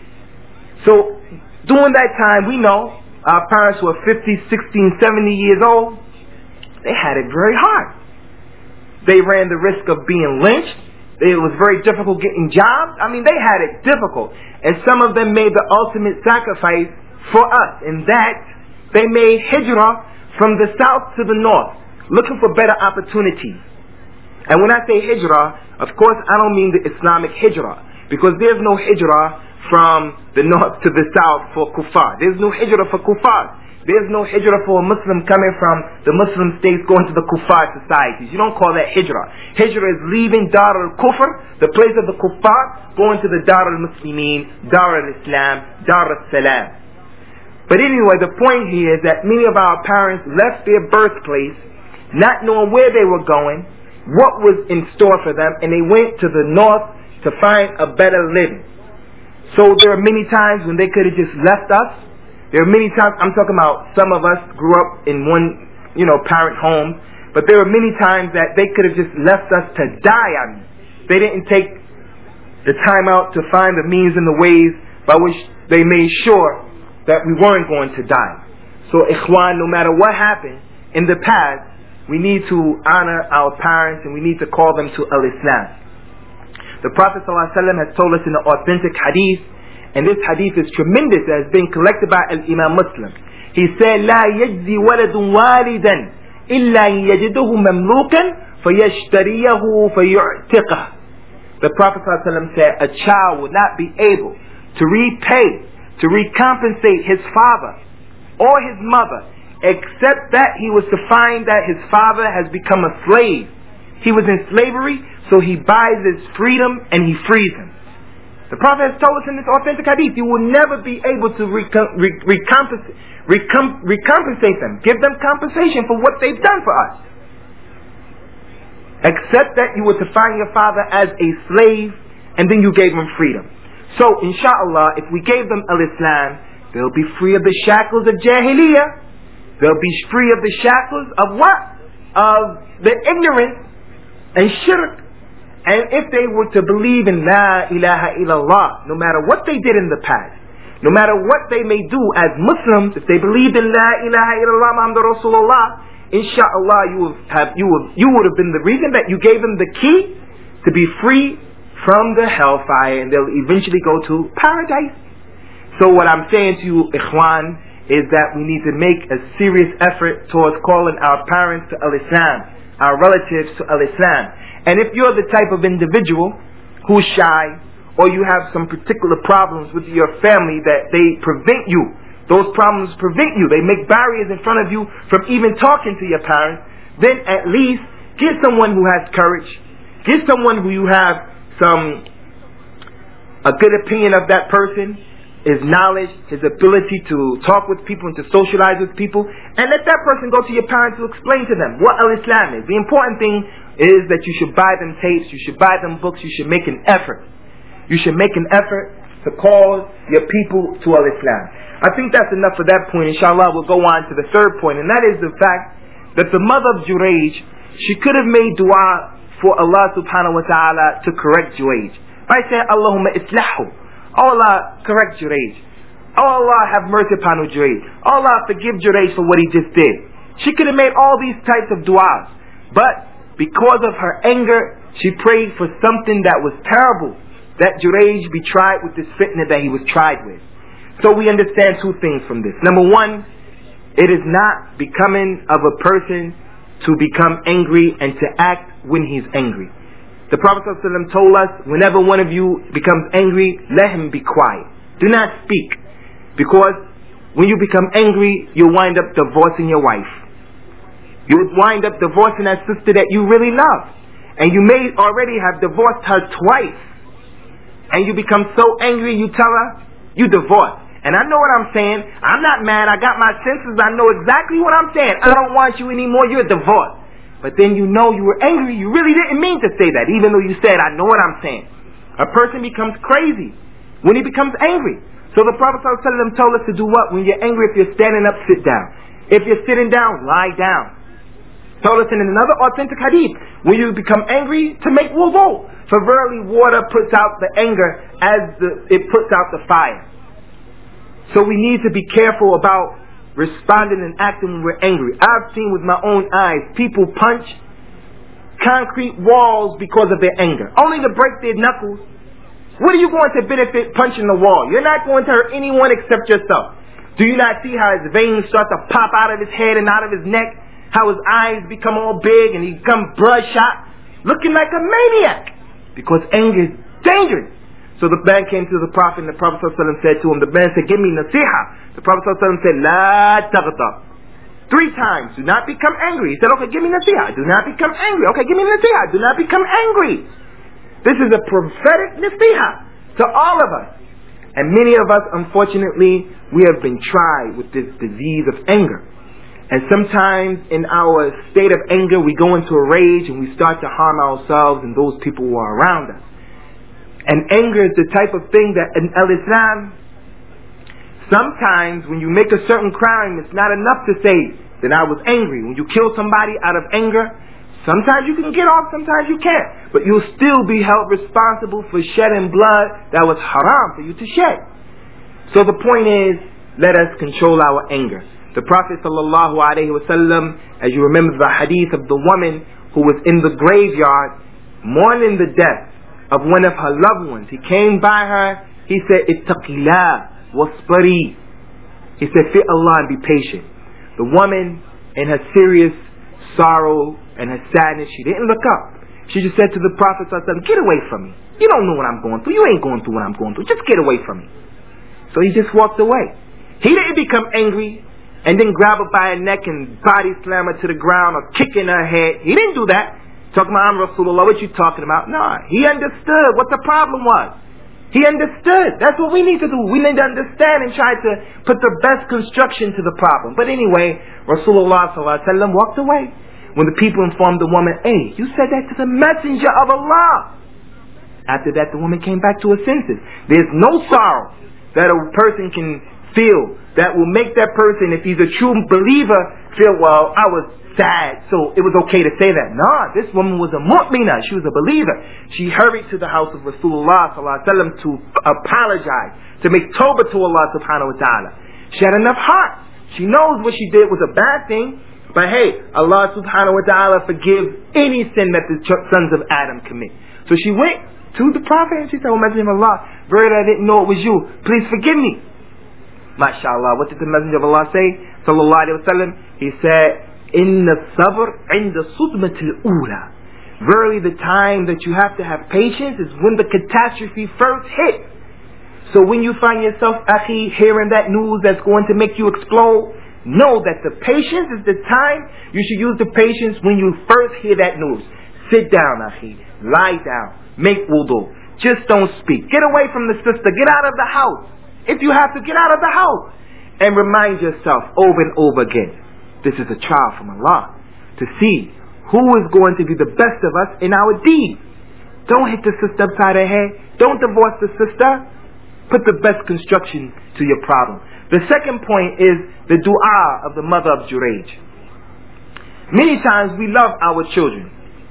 So during that time, we know our parents were fifty, sixty, seventy years old. They had it very hard. They ran the risk of being lynched. It was very difficult getting jobs. I mean, they had it difficult. And some of them made the ultimate sacrifice for us. In that, they made hijrah from the south to the north, looking for better opportunities. And when I say hijrah, of course, I don't mean the Islamic hijrah, because there's no hijrah from the north to the south for kuffar. There's no hijrah for kuffar. There's no hijrah for a Muslim coming from the Muslim states going to the kuffar societies. You don't call that hijrah. Hijrah is leaving Dar al-Kufr, the place of the kuffar, going to the Dar al-Muslimin, Dar al-Islam, Dar al-Salam. But anyway, the point here is that many of our parents left their birthplace not knowing where they were going, what was in store for them, and they went to the north to find a better living. So there are many times when they could have just left us. There are many times, I'm talking about some of us grew up in one, you know, parent home, but there are many times that they could have just left us to die on. They didn't take the time out to find the means and the ways by which they made sure that we weren't going to die. So ikhwan, no matter what happened in the past, we need to honor our parents and we need to call them to al-Islam. The Prophet ﷺ has told us in the authentic hadith, and this hadith is tremendous, as being collected by Al-Imam Muslim. He said, لا يجزي ولد والدا إلا يجده مملوكا فيشتريه فيعتقه. The Prophet ﷺ said, a child will not be able to repay, to recompensate his father or his mother, except that he was to find that his father has become a slave. He was in slavery, so he buys his freedom and he frees him. The Prophet has told us in this authentic hadith, you will never be able to recom- re- recompensate, recom- recompensate them, give them compensation for what they've done for us, except that you were to find your father as a slave and then you gave him freedom. So inshallah, if we gave them al-Islam, they'll be free of the shackles of Jahiliyyah. They'll be free of the shackles of what? Of the ignorance and shirk. And if they were to believe in La ilaha illallah, no matter what they did in the past, no matter what they may do as Muslims, if they believed in La ilaha illallah Muhammad Rasulullah, inshallah you would have you would you would have been the reason that you gave them the key to be free from the hellfire, and they'll eventually go to paradise. So what I'm saying to you, ikhwan, is that we need to make a serious effort towards calling our parents to al-Islam, our relatives to al-Islam. And if you're the type of individual who's shy, or you have some particular problems with your family that they prevent you, those problems prevent you, they make barriers in front of you from even talking to your parents, then at least get someone who has courage, get someone who you have some, a good opinion of that person, his knowledge, his ability to talk with people and to socialize with people, and let that person go to your parents to explain to them what al-Islam is. The important thing is that you should buy them tapes, you should buy them books, you should make an effort. You should make an effort to call your people to al-Islam. I think that's enough for that point. Inshallah, we'll go on to the third point, and that is the fact that the mother of Jurayj, she could have made dua for Allah subhanahu wa ta'ala to correct Jurayj by saying, Allahumma islahu. Oh Allah, correct Jurayj. Oh Allah, have mercy upon Jurayj. Oh Allah, forgive Jurayj for what he just did. She could have made all these types of du'as, but because of her anger, she prayed for something that was terrible, that Jurayj be tried with this fitna that he was tried with. So we understand two things from this. Number one, it is not becoming of a person to become angry and to act when he's angry. The Prophet ﷺ told us, whenever one of you becomes angry, let him be quiet. Do not speak. Because when you become angry, you'll wind up divorcing your wife. You would wind up divorcing that sister that you really love. And you may already have divorced her twice. And you become so angry, you tell her, you divorce. And I know what I'm saying. I'm not mad. I got my senses. I know exactly what I'm saying. I don't want you anymore. You're divorced. But then you know you were angry. You really didn't mean to say that, even though you said, I know what I'm saying. A person becomes crazy when he becomes angry. So the Prophet ﷺ told us to do what? When you're angry, if you're standing up, sit down. If you're sitting down, lie down. Told us in another authentic hadith, when you become angry, to make wudu. For verily water puts out the anger as the, it puts out the fire. So we need to be careful about responding and acting when we're angry. I've seen with my own eyes people punch concrete walls because of their anger, only to break their knuckles. What are you going to benefit punching the wall? You're not going to hurt anyone except yourself. Do you not see how his veins start to pop out of his head and out of his neck? How his eyes become all big and he becomes bloodshot, looking like a maniac? Because anger is dangerous. So the man came to the Prophet, and the Prophet ﷺ said to him, the man said, give me nasiha. The Prophet ﷺ said, La taghdab. Three times, do not become angry. He said, okay, give me nasiha. Do not become angry. Okay, give me nasiha. Do not become angry. This is a prophetic nasiha to all of us. And many of us, unfortunately, we have been tried with this disease of anger. And sometimes in our state of anger, we go into a rage and we start to harm ourselves and those people who are around us. And anger is the type of thing that in Al-Islam, sometimes when you make a certain crime, it's not enough to say that I was angry. When you kill somebody out of anger, sometimes you can get off, sometimes you can't. But you'll still be held responsible for shedding blood that was haram for you to shed. So the point is, let us control our anger. The Prophet sallallahu alaihi wasallam, as you remember the hadith of the woman who was in the graveyard mourning the death of one of her loved ones. He came by her, he said, Ittaqillah wasbari. He said, fear Allah and be patient. The woman, in her serious sorrow and her sadness, she didn't look up. She just said to the Prophet, get away from me. You don't know what I'm going through. You ain't going through what I'm going through. Just get away from me. So he just walked away. He didn't become angry and then grab her by her neck and body slam her to the ground or kick in her head. He didn't do that. Talking about, I'm Rasulullah, what you talking about? No, he understood what the problem was. He understood. That's what we need to do. We need to understand and try to put the best construction to the problem. But anyway, Rasulullah sallallahu alaihi wasallam walked away. When the people informed the woman, hey, you said that to the messenger of Allah. After that, the woman came back to her senses. There's no sorrow that a person can feel that will make that person, if he's a true believer, feel, well, I was sad, so it was okay to say that. Nah, this woman was a mu'mina. She was a believer. She hurried to the house of Rasulullah sallallahu alaihi wasallam to apologize, to make tawbah to Allah subhanahu wa ta'ala. She had enough heart. She knows what she did was a bad thing, but hey, Allah subhanahu wa ta'ala forgives any sin that the sons of Adam commit. So she went to the Prophet and she said, oh Messenger of Allah, verily I didn't know it was you. Please forgive me. MashaAllah, what did the Messenger of Allah say? Sallallahu alaihi wasallam. He said, Inna sabr inda sudmatil ula. Verily the time that you have to have patience is when the catastrophe first hit. So when you find yourself, akhi, hearing that news that's going to make you explode, know that the patience is the time. You should use the patience when you first hear that news. Sit down, akhi. Lie down. Make wudu. Just don't speak. Get away from the sister. Get out of the house. If you have to, get out of the house. And remind yourself over and over again, this is a trial from Allah to see who is going to be the best of us in our deed. Don't hit the sister upside her head. Don't divorce the sister. Put the best construction to your problem. The second point is the dua of the mother of Jurayj. Many times we love our children.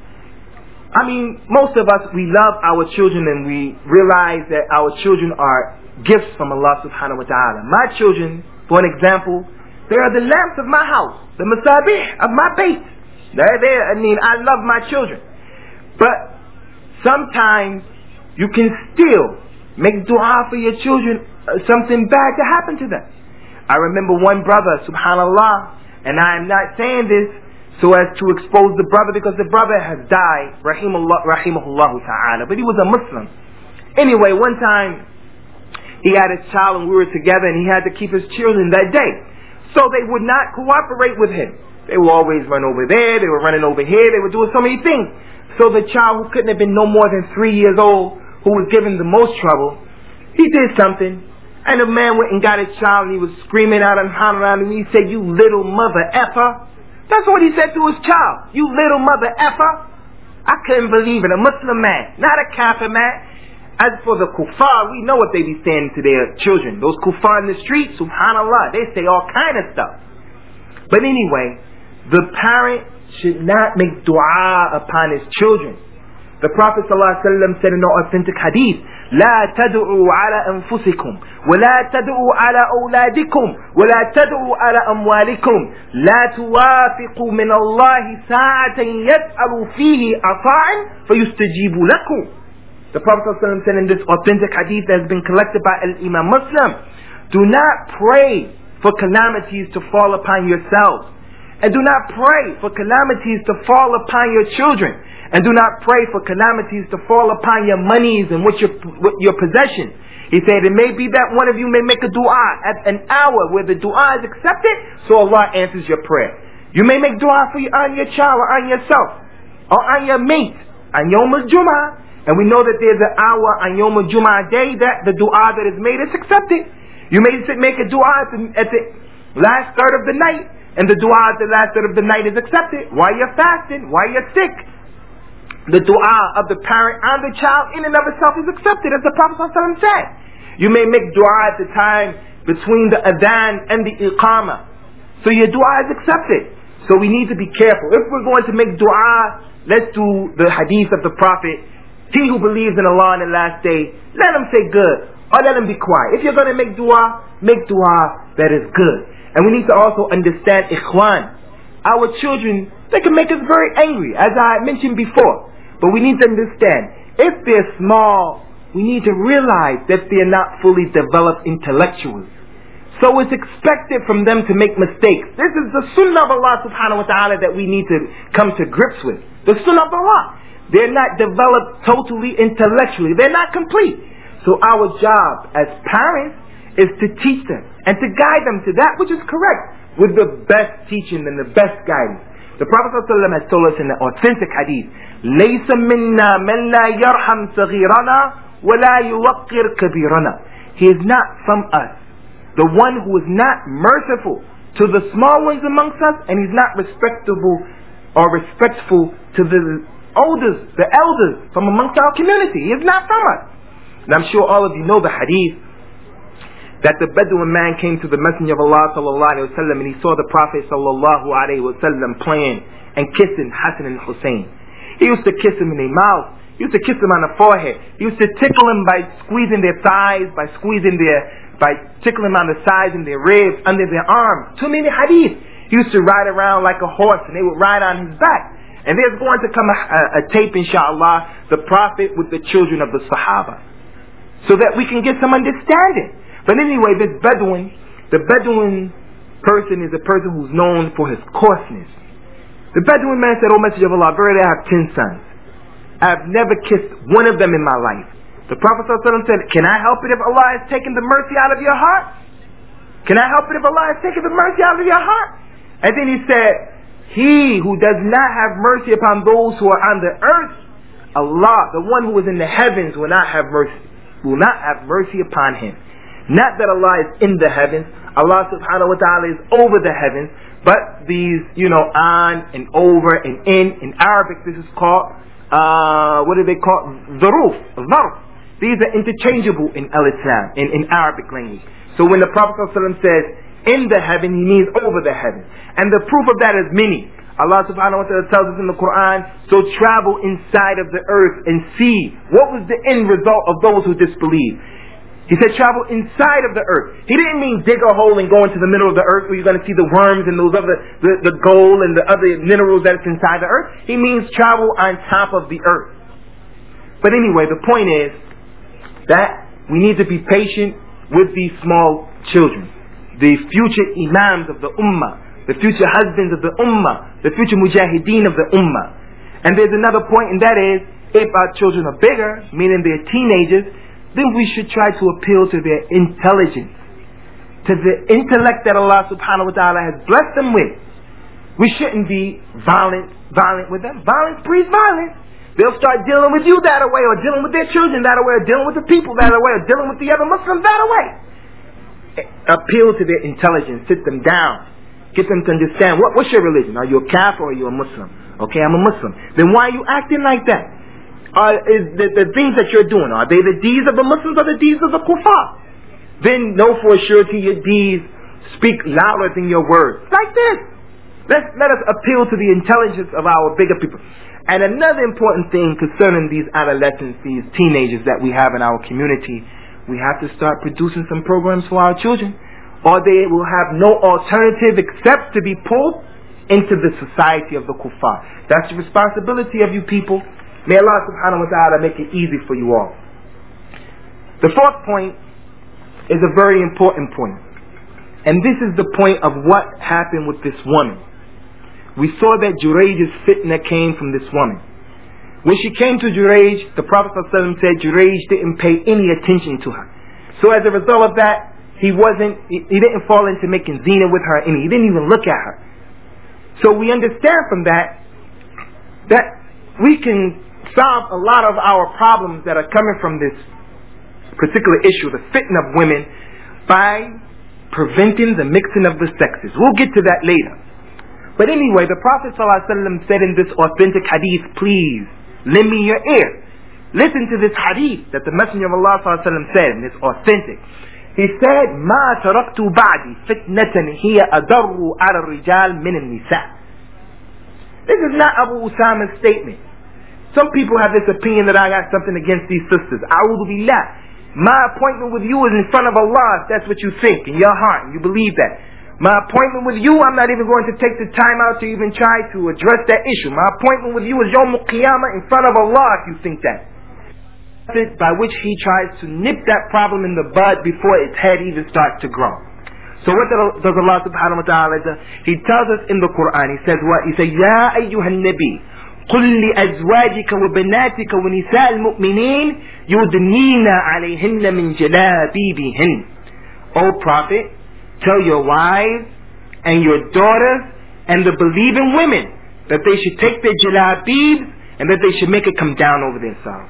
I mean, most of us, we love our children and we realize that our children are gifts from Allah subhanahu wa ta'ala. My children, for an example, they are the lamps of my house, the masabih of my bait. They're there. I mean, I love my children. But sometimes you can still make dua for your children, uh, something bad to happen to them. I remember one brother, subhanallah, and I am not saying this so as to expose the brother because the brother has died, rahimahullah, rahimahullah ta'ala, but he was a Muslim. Anyway, one time he had his child and we were together and he had to keep his children that day. So they would not cooperate with him. They would always run over there, they were running over here, they were doing so many things. So the child, who couldn't have been no more than three years old, who was given the most trouble, he did something. And the man went and got his child and he was screaming out and hollering and he said, you little mother effer. That's what he said to his child. You little mother effer. I couldn't believe it. A Muslim man, not a kafir man. As for the kuffar, we know what they be saying to their children. Those kuffar in the street, subhanallah, they say all kind of stuff. But anyway, the parent should not make dua upon his children. The Prophet ﷺ said in the authentic hadith, لا تدعوا على أنفسكم ولا تدعوا على أولادكم ولا تدعوا على أموالكم لا توافقوا من الله ساعة يسأل فيه أطاعا فيستجيب لكم. The Prophet ﷺ said in this authentic hadith that has been collected by Al-Imam Muslim, do not pray for calamities to fall upon yourselves. And do not pray for calamities to fall upon your children. And do not pray for calamities to fall upon your monies and what your, what your possessions. He said, it may be that one of you may make a dua at an hour where the dua is accepted, so Allah answers your prayer. You may make dua for you, on your child or on yourself or on your mate on Yawm al-Jum'ah. And we know that there's an hour on Yawm al-Jum'ah day that the dua that is made is accepted. You may make a dua at the, at the last third of the night, and the dua at the last third of the night is accepted. While you're fasting, while you're sick, the dua of the parent and the child in and of itself is accepted, as the Prophet ﷺ said. You may make dua at the time between the adhan and the iqamah, so your dua is accepted. So we need to be careful. If we're going to make dua, let's do the hadith of the Prophet. He who believes in Allah on the last day, let him say good, or let him be quiet. If you're going to make dua, make dua that is good. And we need to also understand ikhwan. Our children, they can make us very angry, as I mentioned before. But we need to understand, if they're small, we need to realize that they're not fully developed intellectually. So it's expected from them to make mistakes. This is the sunnah of Allah subhanahu wa ta'ala that we need to come to grips with. The sunnah of Allah. They're not developed totally intellectually. They're not complete. So our job as parents is to teach them and to guide them to that which is correct with the best teaching and the best guidance. The Prophet ﷺ has told us in the authentic hadith, لَيْسَ مِنَّا مَنْ لَا يَرْحَمْ صَغِيرَنَا وَلَا يُوَقِّرْ كَبِيرَنَا. He is not from us, the one who is not merciful to the small ones amongst us, and he's not respectable or respectful to the elders, the elders from amongst our community. He is not from us. And I'm sure all of you know the hadith that the Bedouin man came to the Messenger of Allah sallallahu alaihi wasallam, and he saw the Prophet sallallahu alaihi wasallam playing and kissing Hassan and Hussein. He used to kiss them in their mouth. He used to kiss them on the forehead. He used to tickle them by squeezing their thighs, by squeezing their, by tickling them on the sides and their ribs, under their arms. Too many hadith. He used to ride around like a horse, and they would ride on his back. And there's going to come a, a, a tape, inshallah, the Prophet with the children of the Sahaba, so that we can get some understanding. But anyway, this Bedouin, the Bedouin person is a person who's known for his coarseness. The Bedouin man said, "O Messenger of Allah, verily I have ten sons. I have never kissed one of them in my life." The Prophet ﷺ said, "Can I help it if Allah has taken the mercy out of your heart? Can I help it if Allah has taken the mercy out of your heart?" And then he said, "He who does not have mercy upon those who are on the earth, Allah, the one who is in the heavens, will not have mercy, will not have mercy upon him." Not that Allah is in the heavens. Allah subhanahu wa ta'ala is over the heavens. But these, you know, on and over and in, in Arabic this is called, uh, what do they call? Zaruf, zarf. These are interchangeable in al-Islam, in, in Arabic language. So when the Prophet ﷺ says, in the heaven, he means over the heaven. And the proof of that is many. Allah subhanahu wa ta'ala tells us in the Quran, so travel inside of the earth and see what was the end result of those who disbelieve. He said travel inside of the earth. He didn't mean dig a hole and go into the middle of the earth where you're going to see the worms and those other, the, the gold and the other minerals that's inside the earth. He means travel on top of the earth. But anyway, the point is that we need to be patient with these small children, the future imams of the ummah, the future husbands of the ummah, the future mujahideen of the ummah. And there's another point, and that is, if our children are bigger, meaning they're teenagers, then we should try to appeal to their intelligence, to the intellect that Allah subhanahu wa ta'ala has blessed them with. We shouldn't be violent, violent with them. Violence breeds violence. They'll start dealing with you that way, or dealing with their children that way, or dealing with the people that way, or dealing with the other Muslims that way. Appeal to their intelligence, sit them down, get them to understand, what, what's your religion? Are you a Kafir or are you a Muslim? Okay, I'm a Muslim. Then why are you acting like that? Uh, is the, the things that you're doing, are they the deeds of the Muslims or the deeds of the kuffar? Then know for surety your deeds speak louder than your words. Like this. Let, let us appeal to the intelligence of our bigger people. And another important thing concerning these adolescents, these teenagers that we have in our community, we have to start producing some programs for our children, or they will have no alternative except to be pulled into the society of the kuffar. That's the responsibility of you people. May Allah subhanahu wa ta'ala make it easy for you all. The fourth point is a very important point. And this is the point of what happened with this woman. we saw that Jurayj's fitna came from this woman. When she came to Jurayj, the Prophet ﷺ said Jurayj didn't pay any attention to her. So as a result of that, he wasn't, he, he didn't fall into making zina with her, and he didn't even look at her. So we understand from that, that we can solve a lot of our problems that are coming from this particular issue, the fitna of women, by preventing the mixing of the sexes. We'll get to that later. But anyway, the Prophet ﷺ said in this authentic hadith, please, lend me your ear. Listen to this hadith that the Messenger of Allah ﷺ said, and it's authentic. He said, مَا تَرَكْتُ بَعْدِ فِتْنَةً هِيَ أَدَرُّ عَلَى الرِّجَالِ مِنَ النِّسَاءِ. This is not Abu Usama's statement. Some people have this opinion that I got something against these sisters. A'udhu billah. My appointment with you is in front of Allah, if that's what you think in your heart, and you believe that. My appointment with you, I'm not even going to take the time out to even try to address that issue. My appointment with you is Yawm al-Qiyamah in front of Allah, if you think that. By which he tries to nip that problem in the bud before its head even starts to grow. So what does Allah subhanahu wa ta'ala do? He tells us in the Quran, he says what? He says, Ya ayyuhan nabi, قل لأزواجك وبناتك ونساء المؤمنين يدنين عليهن من جلابيبهن. O Prophet, tell your wives and your daughters and the believing women that they should take their jalabibs and that they should make it come down over themselves.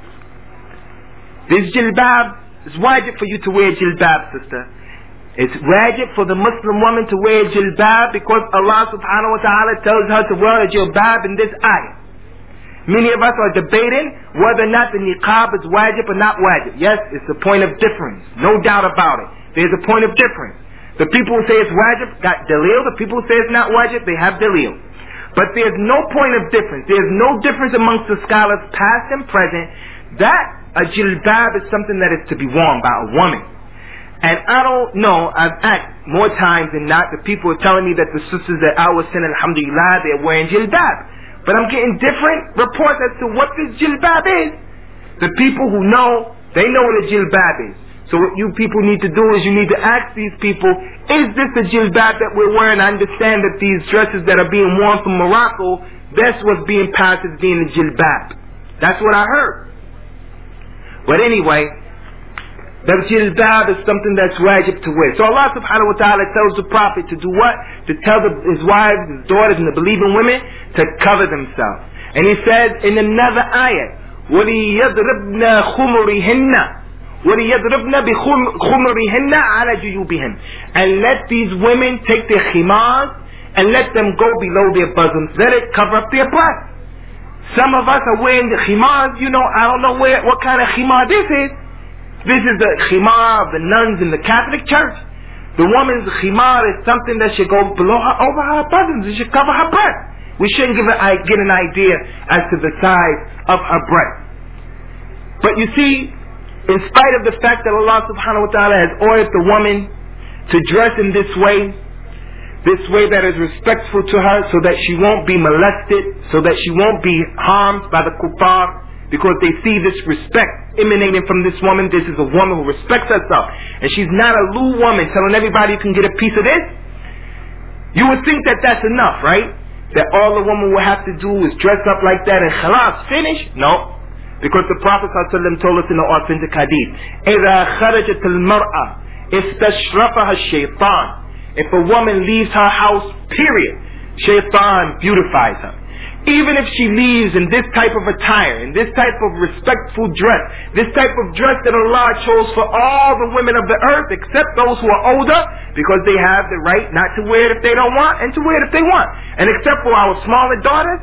This jilbab is wajib for you to wear jilbab, sister. It's wajib for the Muslim woman to wear jilbab because Allah subhanahu wa ta'ala tells her to wear a jilbab in this ayah. Many of us are debating whether or not the niqab is wajib or not wajib. Yes, it's a point of difference. No doubt about it. There's a point of difference. The people who say it's wajib got dalil. The people who say it's not wajib, they have dalil. But there's no point of difference. There's no difference amongst the scholars, past and present, that a jilbab is something that is to be worn by a woman. And I don't know, I've asked more times than not, the people are telling me that the sisters that I was sending, alhamdulillah, they're wearing jilbab. But I'm getting different reports as to what this jilbab is. The people who know, they know what a jilbab is. So what you people need to do is you need to ask these people, is this a jilbab that we're wearing? I understand that these dresses that are being worn from Morocco, that's what's being passed as being a jilbab. That's what I heard. But anyway, the jilbab is something that's wajib to wear. So Allah subhanahu wa ta'ala tells the Prophet to do what? To tell the, his wives, his daughters, and the believing women to cover themselves. And he says in another ayah, وَلِيَضْرِبْنَ خُمُرِهِنَّ وَلِيَضْرِبْنَ بِخُمُرِهِنَّ عَلَى جُيُوبِهِنَّ. And let these women take their khimars and let them go below their bosoms. Let it cover up their breasts. Some of us are wearing the khimars. You know, I don't know where, what kind of khimar this is. This is the khimar of the nuns in the Catholic Church. The woman's khimar is something that should go below her, over her bosoms. It should cover her breast. We shouldn't give a, get an idea as to the size of her breast. But you see, in spite of the fact that Allah subhanahu wa ta'ala has ordered the woman to dress in this way, this way that is respectful to her, so that she won't be molested, so that she won't be harmed by the kuffar, because they see this respect emanating from this woman. This is a woman who respects herself, and she's not a lewd woman telling everybody you can get a piece of this. You would think that that's enough, right? That all the woman will have to do is dress up like that and khalas, finish? No. Because the Prophet ﷺ told us in the authentic hadith, إِذَا خَرَجَتِ الْمَرْأَةِ إِسْتَشْرَفَهَا الشَّيْطَانِ. If a woman leaves her house, period, shaitan beautifies her. Even if she leaves in this type of attire, in this type of respectful dress, this type of dress that Allah chose for all the women of the earth, except those who are older, because they have the right not to wear it if they don't want, and to wear it if they want. And except for our smaller daughters,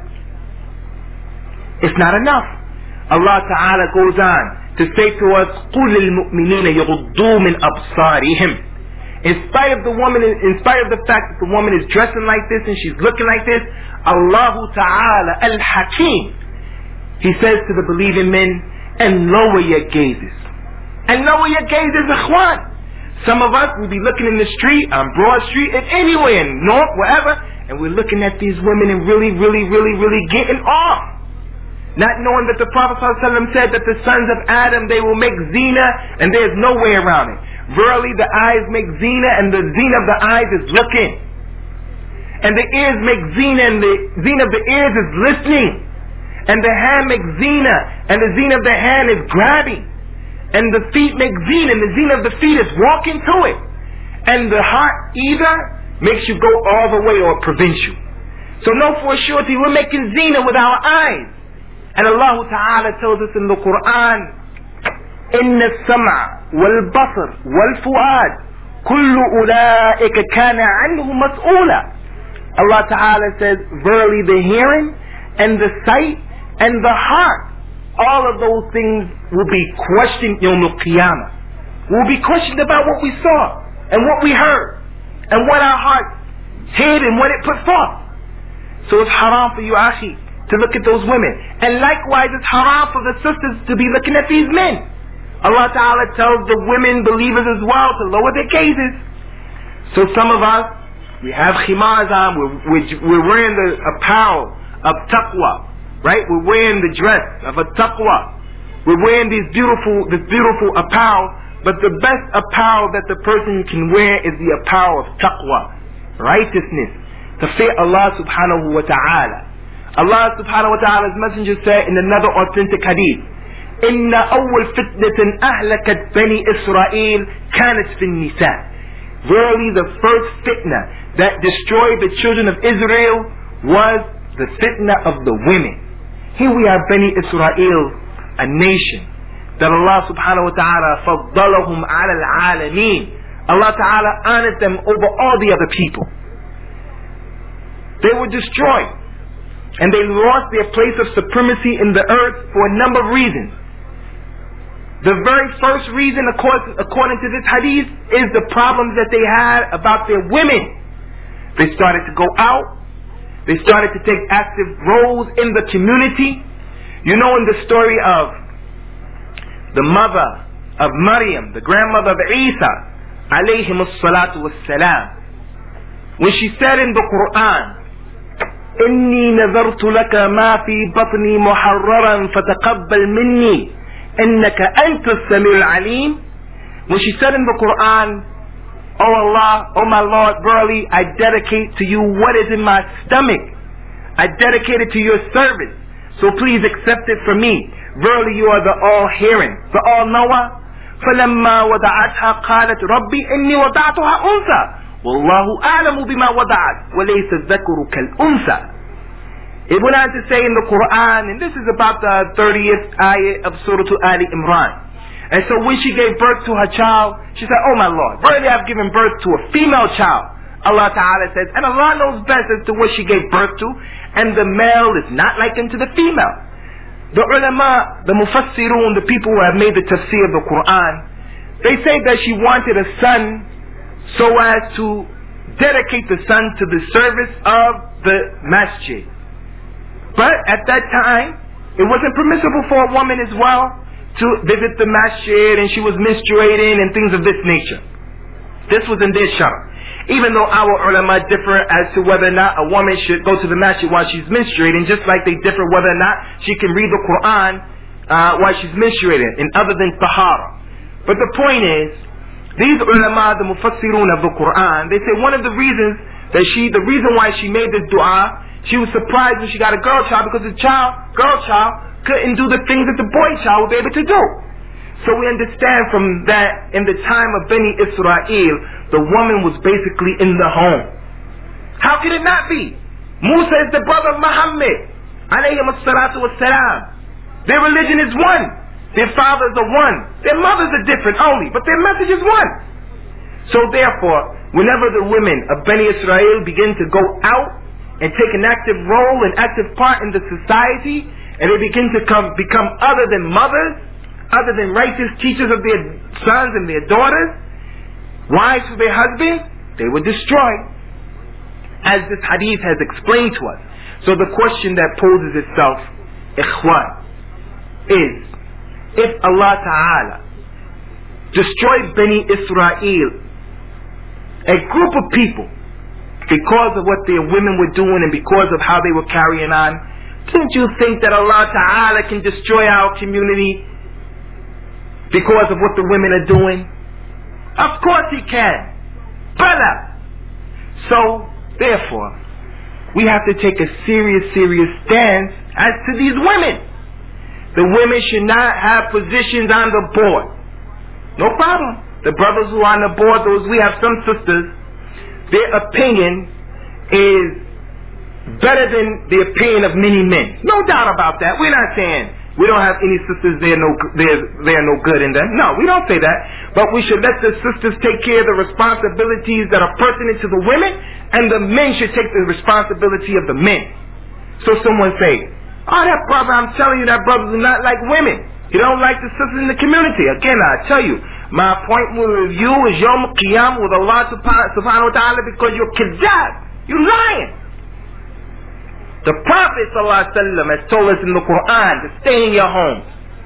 it's not enough. Allah Ta'ala goes on to say to us, قُلِ الْمُؤْمِنِينَ يَغُضُّوا مِنْ أَبْصَارِهِمْ. In spite of the woman, in spite of the fact that the woman is dressing like this and she's looking like this, Allah Ta'ala Al-Hakim, He says to the believing men, and lower your gazes. And lower your gazes, ikhwan. Some of us will be looking in the street, on Broad Street, and anywhere, in North, wherever, and we're looking at these women and really, really, really, really getting off. Not knowing that the Prophet ﷺ said that the sons of Adam, they will make zina, and there's no way around it. Verily, the eyes make zina, and the zina of the eyes is looking. And the ears make zina, and the zina of the ears is listening. And the hand makes zina, and the zina of the hand is grabbing. And the feet make zina, and the zina of the feet is walking to it. And the heart either makes you go all the way or prevents you. So know for surety we're making zina with our eyes. And Allah Ta'ala tells us in the Quran, إِنَّ السَّمْعَ وَالْبَصَرِ وَالْفُؤَادِ كُلُّ أُولَٰئِكَ كَانَ عَنْهُ مَسْئُولًا. Allah Ta'ala says, verily the hearing and the sight and the heart, all of those things will be questioned Yawm al-Qiyamah. We'll be questioned about what we saw and what we heard and what our heart hid and what it put forth. So it's haram for you, akhi, to look at those women. And likewise it's haram for the sisters to be looking at these men. Allah Ta'ala tells the women believers as well to lower their gazes. So some of us, we have khimars on, we're, we're, we're wearing the apparel of taqwa, right? We're wearing the dress of a taqwa. We're wearing these beautiful, this beautiful apparel, but the best apparel that the person can wear is the apparel of taqwa, righteousness, to fear Allah subhanahu wa ta'ala. Allah subhanahu wa ta'ala's messenger said in another authentic hadith, إن أول فتنة أهلكت بني إسرائيل كانت في النساء. Verily the first fitna that destroyed the children of Israel was the fitna of the women. Here we have Bani Israel, a nation that Allah subhanahu wa ta'ala فضلهم على العالمين. Allah ta'ala honored them over all the other people. They were destroyed and they lost their place of supremacy in the earth for a number of reasons. The very first reason, according, according to this hadith, is the problems that they had about their women. They started to go out. They started to take active roles in the community. You know, in the story of the mother of Maryam, the grandmother of Isa, alayhim as-salatu was-salam, when she said in the Quran, إِنِّي نَذَرْتُ لَكَ مَا فِي بَطْنِي مُحَرَّرًا فَتَقَبَّلْ مِنِّي إنك أنت السميع العليم. When she said in the Quran, Oh Allah, oh my Lord, verily I dedicate to you what is in my stomach. I dedicate it to your service. So please accept it from me. Verily you are the all-hearing, the all-knower. فلما وضعتها قالت ربي إني وضعتها أنثى والله أعلم بما وضعت وليس الذكر كالأنثى. It went on to say in the Quran, and this is about the thirtieth ayah of Surah Ali Imran. And so when she gave birth to her child, she said, Oh my Lord, verily I have given birth to a female child. Allah Ta'ala says, and Allah knows best as to what she gave birth to, and the male is not likened to the female. The ulama, the mufassirun, the people who have made the tafsir of the Quran, they say that she wanted a son so as to dedicate the son to the service of the masjid. But at that time, it wasn't permissible for a woman as well to visit the masjid, and she was menstruating and things of this nature. This was in their shara. Even though our ulama differ as to whether or not a woman should go to the masjid while she's menstruating, just like they differ whether or not she can read the Quran uh, while she's menstruating, and other than tahara. But the point is, these ulama, the mufassirun of the Quran, they say one of the reasons that she, the reason why she made this dua, she was surprised when she got a girl child, because the child, girl child, couldn't do the things that the boy child was able to do. So we understand from that, in the time of Bani Israel, the woman was basically in the home. How could it not be? Musa is the brother of Muhammad, alayhim as-salatu was-salam. Their religion is one. Their fathers are one. Their mothers are different only, but their message is one. So therefore, whenever the women of Bani Israel begin to go out and take an active role and active part in the society, and they begin to come, become other than mothers, other than righteous teachers of their sons and their daughters, wives of their husbands, they were destroyed, as this hadith has explained to us. So the question that poses itself, ikhwan, is, if Allah Ta'ala destroyed Bani Israel, a group of people, because of what their women were doing and because of how they were carrying on, don't you think that Allah Ta'ala can destroy our community because of what the women are doing? Of course He can. Brother. So, therefore, we have to take a serious, serious stance as to these women. The women should not have positions on the board. No problem. The brothers who are on the board, those we have some sisters, their opinion is better than the opinion of many men. No doubt about that. We're not saying we don't have any sisters, they're no, they're, they're no good in them. No, we don't say that. But we should let the sisters take care of the responsibilities that are pertinent to the women, and the men should take the responsibility of the men. So someone say, oh, that brother, I'm telling you, that brother does not like women. He don't like the sisters in the community. Again, I tell you, my appointment with you is Yom Qiyam with Allah subhanahu wa ta'ala, because you're kizzab. You're lying. The Prophet ﷺ has told us in the Quran to stay in your home.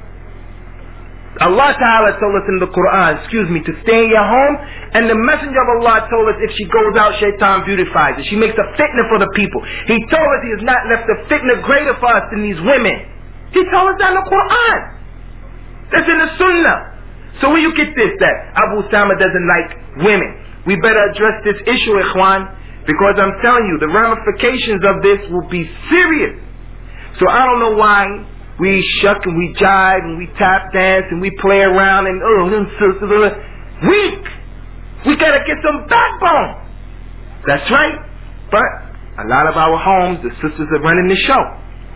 Allah Ta'ala told us in the Quran, excuse me, to stay in your home. And the Messenger of Allah told us if she goes out, Shaitan beautifies it. She makes a fitna for the people. He told us he has not left a fitna greater for us than these women. He told us that in the Quran. That's in the Sunnah. So when you get this, that Abu Sama doesn't like women, we better address this issue, Ikhwan. Because I'm telling you, the ramifications of this will be serious. So I don't know why we shuck and we jive and we tap dance and we play around and oh, them sisters are weak. We gotta get some backbone. That's right. But a lot of our homes, the sisters are running the show.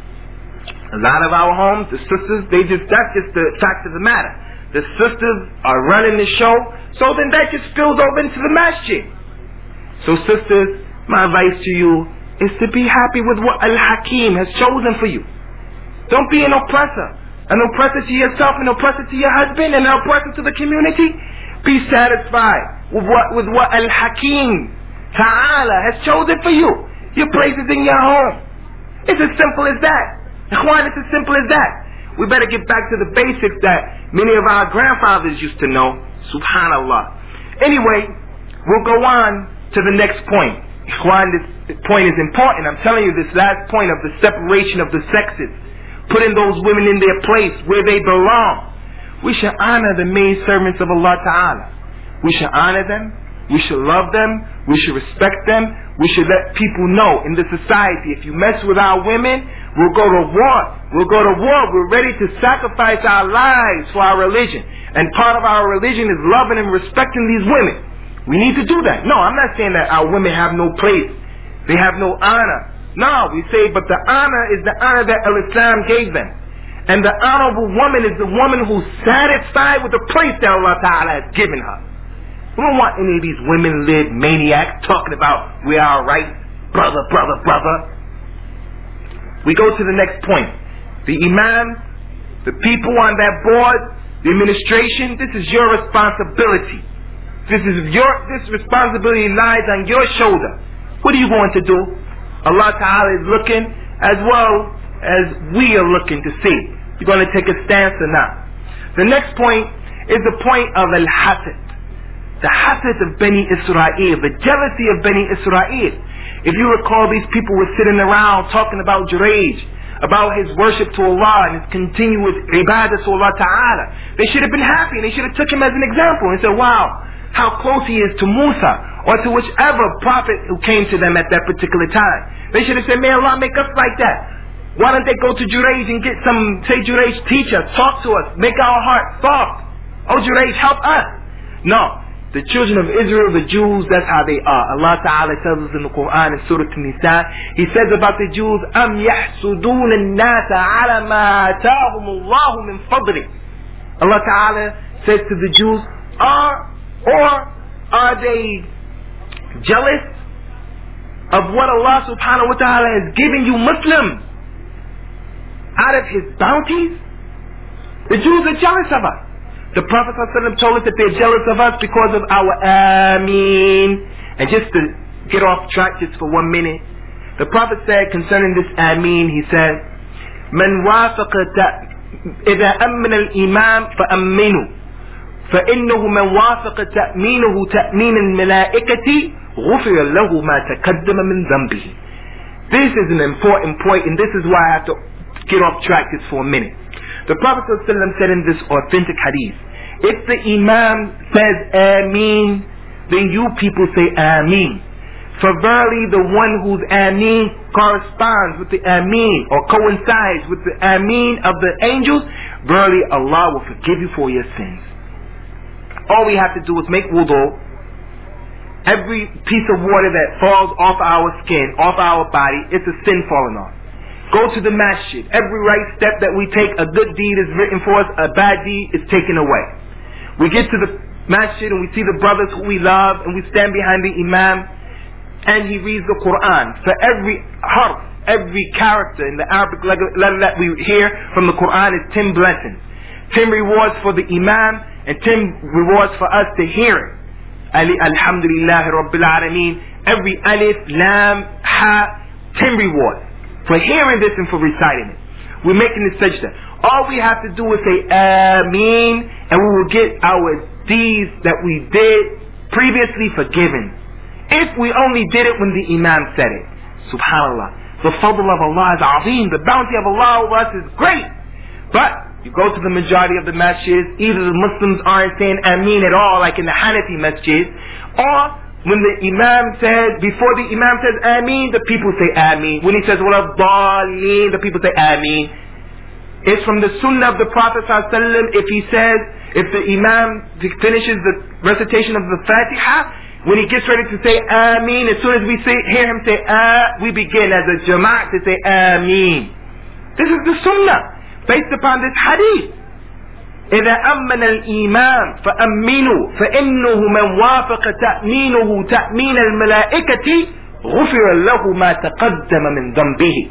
A lot of our homes, the sisters, they just, that's just the fact of the matter. The sisters are running the show, so then that just spills over into the masjid. So sisters, my advice to you is to be happy with what Al-Hakim has chosen for you. Don't be an oppressor. An oppressor to yourself, an oppressor to your husband, and an oppressor to the community. Be satisfied with what, with what Al-Hakim Ta'ala has chosen for you. Your place is in your home. It's as simple as that. Ikhwan, it's as simple as that. We better get back to the basics that many of our grandfathers used to know. Subhanallah. Anyway, we'll go on to the next point. Ikhwan, this point is important. I'm telling you, this last point of the separation of the sexes, putting those women in their place where they belong. We should honor the maid servants of Allah Ta'ala. We should honor them. We should love them. We should respect them. We should let people know in the society, if you mess with our women, we'll go to war. We'll go to war. We're ready to sacrifice our lives for our religion. And part of our religion is loving and respecting these women. We need to do that. No, I'm not saying that our women have no place. They have no honor. No, we say, but the honor is the honor that Al-Islam gave them. And the honorable woman is the woman who's satisfied with the place that Allah Ta'ala has given her. We don't want any of these women-led maniacs talking about we're all right, brother, brother, brother. We go to the next point. The Imam, the people on that board, the administration, this is your responsibility. This is your, this responsibility lies on your shoulder. What are you going to do? Allah Ta'ala is looking as well as we are looking to see. You're going to take a stance or not. The next point is the point of al-hasad. The hasad of Bani Israel, the jealousy of Bani Israel. If you recall, these people were sitting around talking about Jurayj, about his worship to Allah and his continuous ibadah to Allah Ta'ala. They should have been happy and they should have took him as an example and said, wow, how close he is to Musa or to whichever prophet who came to them at that particular time. They should have said, may Allah make us like that. Why don't they go to Jurayj and get some, say Jurayj, teach us, talk to us, make our hearts soft. Oh Jurayj, help us. No. The children of Israel, the Jews, that's how they are. Allah Ta'ala tells us in the Quran in Surah An-Nisa, He says about the Jews, أَمْ يَحْسُدُونَ النَّاسَ عَلَى مَا آتَاهُمُ اللَّهُ مِنْ فَضْلِهِ. Allah Ta'ala says to the Jews, are or are they jealous of what Allah Subhanahu wa Ta'ala has given you Muslims out of His bounties? The Jews are jealous of us. The Prophet ﷺ told us that they're jealous of us because of our Ameen. And just to get off track just for one minute, the Prophet said concerning this Ameen, he said, من وافق إذا أمن الإمام فأمنوا فإنه من وافق تأمينه تأمين الملائكة غفر له ما تقدم من ذنبه. This is an important point, and this is why I have to get off track just for a minute. The Prophet ﷺ said in this authentic hadith, if the Imam says Ameen, then you people say Ameen. For verily the one whose Ameen corresponds with the Ameen or coincides with the Ameen of the angels, verily Allah will forgive you for your sins. All we have to do is make wudu. Every piece of water that falls off our skin, off our body, it's a sin falling off. Go to the masjid. Every right step that we take, a good deed is written for us, a bad deed is taken away. We get to the masjid and we see the brothers who we love and we stand behind the imam and he reads the Quran. For every harf, every character in the Arabic letter that we hear from the Quran is ten blessings, ten rewards for the imam and ten rewards for us to hear it. Ali, alhamdulillah rabbil alameen. Every alif, lam, ha, ten rewards for hearing this and for reciting it. We're making the sajda. All we have to do is say Ameen, and we will get our deeds that we did previously forgiven. If we only did it when the Imam said it. Subhanallah. The fadl of Allah is azim. The bounty of Allah over us is great. But you go to the majority of the masjids, either the Muslims aren't saying Ameen at all, like in the Hanafi masjid, or when the Imam says, before the Imam says Ameen, the people say Ameen. When he says Wala Dhalin, the people say Ameen. It's from the Sunnah of the Prophet ﷺ, if he says, if the Imam finishes the recitation of the Fatiha, when he gets ready to say Ameen, as soon as we say, hear him say Ah, we begin as a Jama'at to say Ameen. This is the Sunnah based upon this hadith. إذا أمن الإمام فأمنوا فإنه من وافق تأمينه تأمين الملائكة غفر له ما تقدم من ذنبه.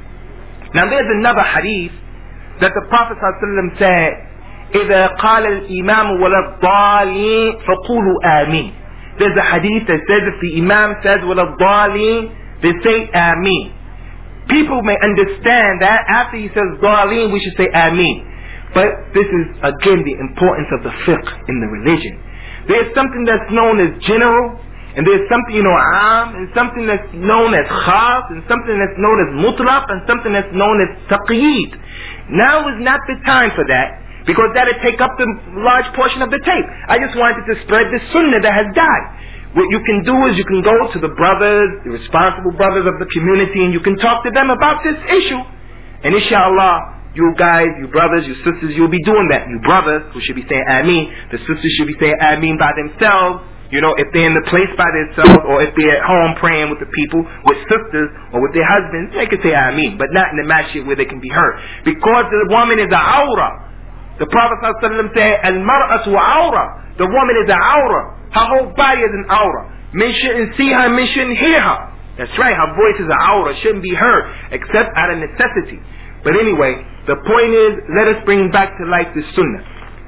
Now there's another hadith that the Prophet ﷺ said, إذا قال الإمام ولا الضالين فقولوا آمين. There's a hadith that says if the Imam says ولا الضالين, they say آمين. People may understand that after he says ضالين, we should say آمين. But this is again the importance of the fiqh in the religion. There's something that's known as general, and there's something, you know, am, and something that's known as khas, and something that's known as mutlaq, and something that's known as taqyid. Now is not the time for that, because that would take up the large portion of the tape. I just wanted to spread the sunnah that has died. What you can do is you can go to the brothers, the responsible brothers of the community, and you can talk to them about this issue. And inshallah, you guys, you brothers, you sisters, you'll be doing that. You brothers who should be saying Ameen, the sisters should be saying Ameen by themselves. You know, if they're in the place by themselves, or if they're at home praying with the people, with sisters, or with their husbands, they can say Ameen, but not in the masjid where they can be heard. Because the woman is a awra. The Prophet ﷺ said, Al-mar'atu awra. The woman is a awra. Her whole body is an awra. Men shouldn't see her, men shouldn't hear her. That's right, her voice is an awra, shouldn't be heard, except out of necessity. But anyway, the point is, let us bring back to life the sunnah.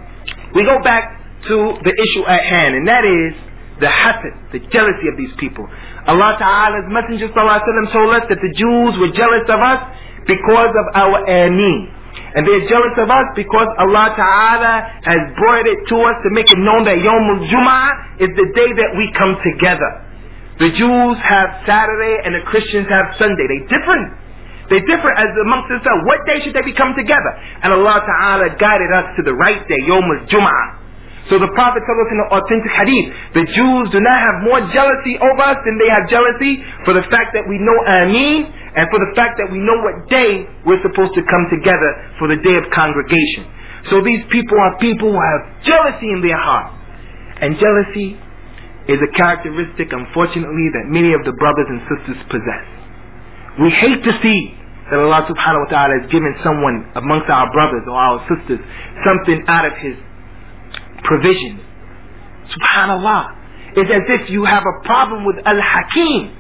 We go back to the issue at hand, and that is the hasad, the jealousy of these people. Allah Ta'ala's Messenger Sallallahu Alaihi Wasallam told us that the Jews were jealous of us because of our Ameen. And they're jealous of us because Allah Ta'ala has brought it to us to make it known that Yawm al-Jum'ah is the day that we come together. The Jews have Saturday and the Christians have Sunday. They're different. They differ as amongst themselves. What day should they become together? And Allah Ta'ala guided us to the right day, Yawm al-Jum'ah. So the Prophet told us in the authentic hadith, the Jews do not have more jealousy over us than they have jealousy for the fact that we know Ameen, and for the fact that we know what day we're supposed to come together for the day of congregation. So these people are people who have jealousy in their heart. And jealousy is a characteristic, unfortunately, that many of the brothers and sisters possess. We hate to see that Allah subhanahu wa ta'ala has given someone amongst our brothers or our sisters something out of His provision. Subhanallah. It's as if you have a problem with Al-Hakim.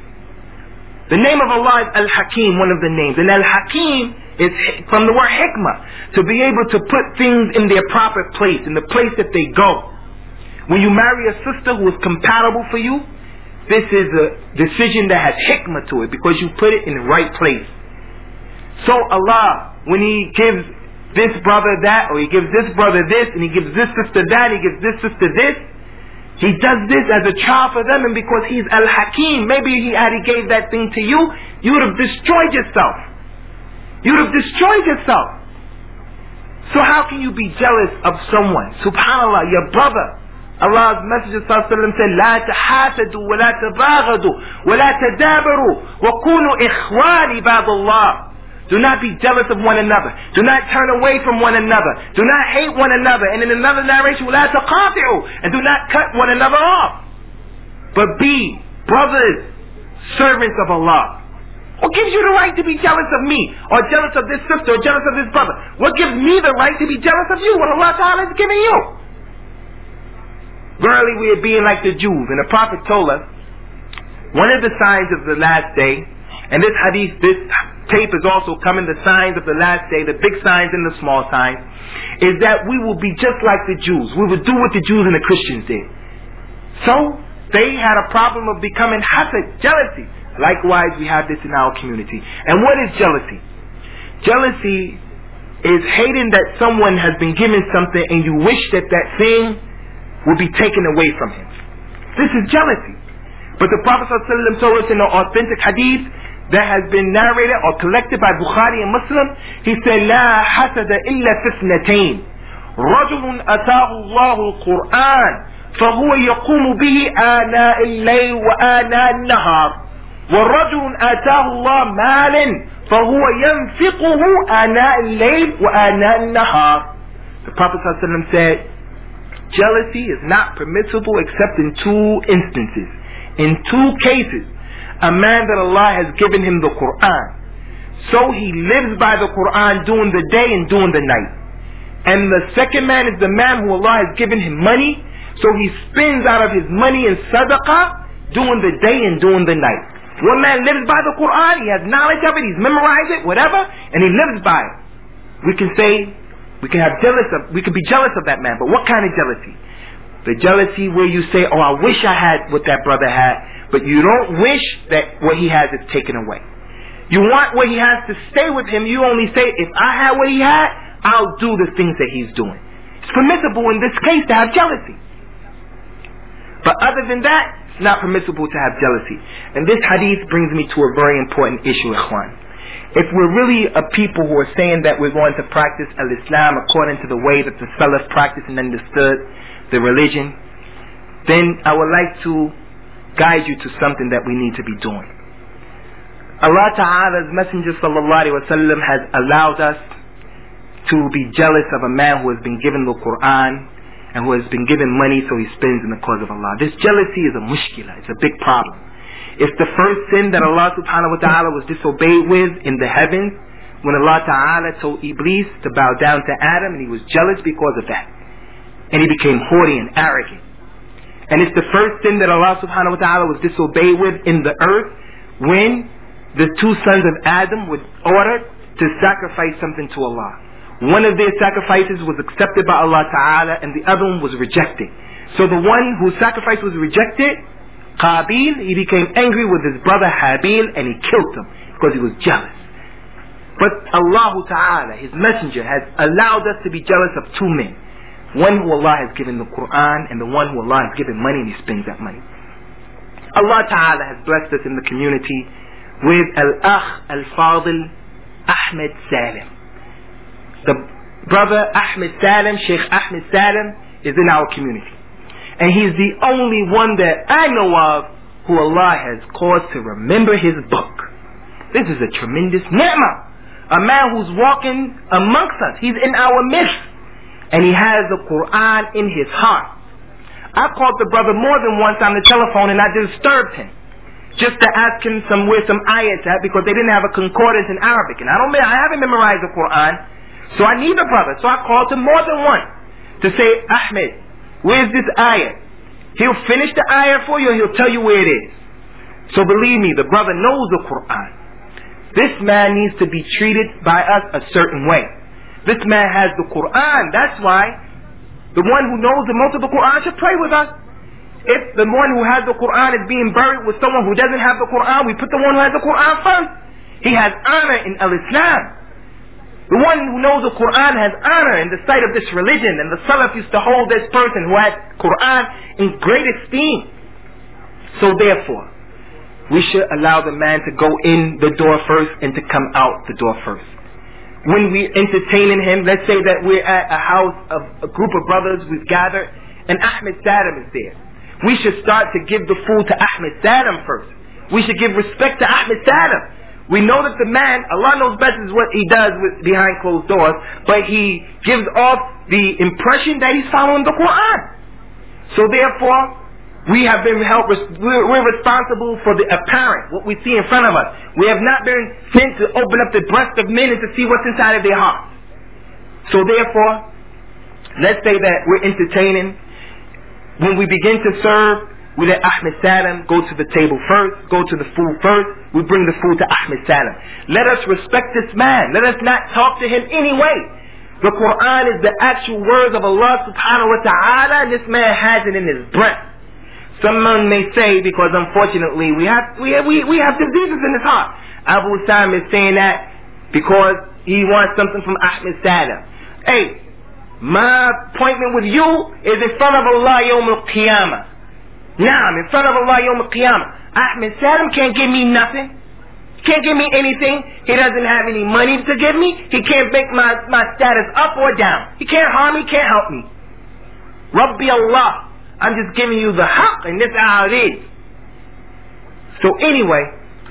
The name of Allah is Al-Hakim, one of the names. And Al-Hakim is from the word hikmah, to be able to put things in their proper place, in the place that they go. When you marry a sister who is compatible for you, this is a decision that has hikmah to it, because you put it in the right place. So Allah, when He gives this brother that, or He gives this brother this, and He gives this sister that, He gives this sister this, He does this as a child for them, and because He's Al-Hakim, maybe He had He gave that thing to you, you would have destroyed yourself. You would have destroyed yourself. So how can you be jealous of someone? Subhanallah, your brother, Allah's Messenger sallallahu alaihi wasallam said, لا تحاسدوا ولا تباغضوا ولا تدابروا وكونوا إخوان عباد الله. Do not be jealous of one another. Do not turn away from one another. Do not hate one another. And in another narration, ولا تقاطعوا, and do not cut one another off. But be brothers, servants of Allah. What gives you the right to be jealous of me, or jealous of this sister, or jealous of this brother? What gives me the right to be jealous of you, what Allah Ta'ala has given you? Verily we are being like the Jews. And the Prophet told us, one of the signs of the last day, and this hadith, this tape is also coming, the signs of the last day, the big signs and the small signs, is that we will be just like the Jews. We will do what the Jews and the Christians did. So, they had a problem of becoming hasad, jealousy. Likewise, we have this in our community. And what is jealousy? Jealousy is hating that someone has been given something and you wish that that thing will be taken away from him. This is jealousy. But the Prophet ﷺ told us in an authentic hadith that has been narrated or collected by Bukhari and Muslim, he said, لا حسد إلا في اثنتين رجل أتاه الله القرآن فهو يقوم به آناء الليل وآناء النهار والرجل آتاه الله مالا فهو ينفقه آناء الليل وآناء النهار. The Prophet ﷺ said, jealousy is not permissible except in two instances. In two cases, a man that Allah has given him the Quran, so he lives by the Quran during the day and during the night. And the second man is the man who Allah has given him money, so he spends out of his money in sadaqah during the day and during the night. One man lives by the Quran, he has knowledge of it, he's memorized it, whatever, and he lives by it. We can say, we can have jealous of, we can be jealous of that man, but what kind of jealousy? The jealousy where you say, oh, I wish I had what that brother had, but you don't wish that what he has is taken away. You want what he has to stay with him. You only say, if I had what he had, I'll do the things that he's doing. It's permissible in this case to have jealousy. But other than that, it's not permissible to have jealousy. And this hadith brings me to a very important issue, ikhwan. If we're really a people who are saying that we're going to practice al-Islam according to the way that the Salaf practiced and understood the religion, then I would like to guide you to something that we need to be doing. Allah Ta'ala's Messenger Sallallahu Alaihi Wasallam has allowed us to be jealous of a man who has been given the Quran and who has been given money so he spends in the cause of Allah. This jealousy is a mushkila, it's a big problem. It's the first sin that Allah Subhanahu Wa Ta'ala was disobeyed with in the heavens, when Allah Ta'ala told Iblis to bow down to Adam, and he was jealous because of that. And he became haughty and arrogant. And it's the first sin that Allah Subhanahu Wa Ta'ala was disobeyed with in the earth, when the two sons of Adam were ordered to sacrifice something to Allah. One of their sacrifices was accepted by Allah Ta'ala and the other one was rejected. So the one whose sacrifice was rejected, Qabil, he became angry with his brother Habil and he killed him because he was jealous. But Allah Ta'ala, His Messenger, has allowed us to be jealous of two men. One who Allah has given the Quran and the one who Allah has given money and he spends that money. Allah Ta'ala has blessed us in the community with Al-Akh Al-Fadil Ahmed Salim. The brother Ahmed Salim, Sheikh Ahmed Salim, is in our community. And he's the only one that I know of who Allah has caused to remember his book. This is a tremendous ni'mah. A man who's walking amongst us. He's in our midst. And he has the Quran in his heart. I called the brother more than once on the telephone and I disturbed him, just to ask him some where some ayats at, because they didn't have a concordance in Arabic. And I don't, I haven't memorized the Quran, so I need a brother. So I called him more than once to say, Ahmed, where's this ayat? He'll finish the ayat for you and he'll tell you where it is. So believe me, the brother knows the Quran. This man needs to be treated by us a certain way. This man has the Quran. That's why the one who knows the most of the Quran should pray with us. If the one who has the Quran is being buried with someone who doesn't have the Quran, we put the one who has the Quran first. He has honor in al-Islam. The one who knows the Quran has honor in the sight of this religion, and the Salaf used to hold this person who had Quran in great esteem. So therefore, we should allow the man to go in the door first and to come out the door first. When we entertaining him, let's say that we're at a house of a group of brothers, we've gathered, and Ahmed Saddam is there. We should start to give the food to Ahmed Saddam first. We should give respect to Ahmed Saddam. We know that the man, Allah knows best is what he does with, behind closed doors, but he gives off the impression that he's following the Quran. So therefore, we have been held, we're, we're responsible for the apparent, what we see in front of us. We have not been sent to open up the breast of men and to see what's inside of their hearts. So therefore, let's say that we're entertaining. When we begin to serve, we let Ahmed Saddam go to the table first, go to the food first. We bring the food to Ahmed Saddam. Let us respect this man. Let us not talk to him anyway. The Quran is the actual words of Allah subhanahu wa ta'ala, and this man has it in his breast. Someone may say, because unfortunately we have we have, we, we have diseases in his heart. Abu Sam is saying that because he wants something from Ahmed Saddam. Hey, my appointment with you is in front of Allah Yawm al-Qiyamah. Naam, in front of Allah Yawm al-Qiyamah. Ahmed Saddam can't give me nothing. Can't give me anything. He doesn't have any money to give me. He can't make my, my status up or down. He can't harm me, can't help me. Rabbi Allah. I'm just giving you the haqq, and this is how it is. So anyway,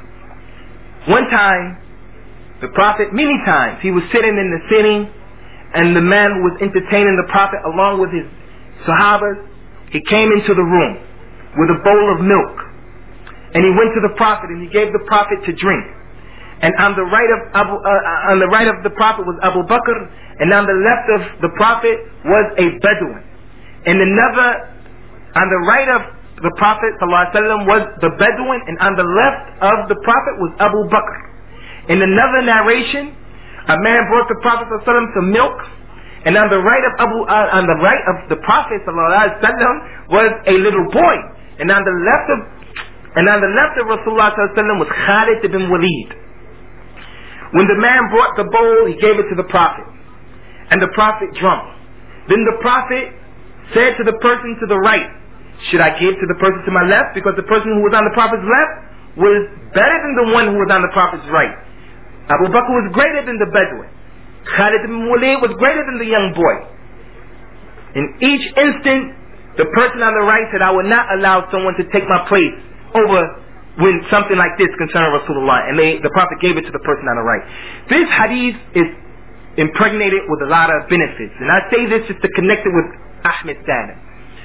one time, the Prophet, many times, he was sitting in the sitting, and the man who was entertaining the Prophet along with his Sahabas, he came into the room with a bowl of milk, and he went to the Prophet and he gave the Prophet to drink. And on the right of Abu, uh, on the right of the Prophet was Abu Bakr, and on the left of the Prophet was a Bedouin. And another, on the right of the Prophet ﷺ was the Bedouin, and on the left of the Prophet was Abu Bakr. In another narration, a man brought the Prophet ﷺ some milk, and on the right of Abu, uh, on the right of the Prophet ﷺ was a little boy, and on the left of, and on the left of Rasulullah ﷺ was Khalid ibn Walid. When the man brought the bowl, he gave it to the Prophet, and the Prophet drunk. Then the Prophet said to the person to the right, should I give to the person to my left? Because the person who was on the Prophet's left was better than the one who was on the Prophet's right. Abu Bakr was greater than the Bedouin. Khalid ibn Walid was greater than the young boy. In each instant, the person on the right said, I will not allow someone to take my place over when something like this concerning Rasulullah. And they, the Prophet gave it to the person on the right. This hadith is impregnated with a lot of benefits. And I say this just to connect it with Ahmed Saddam.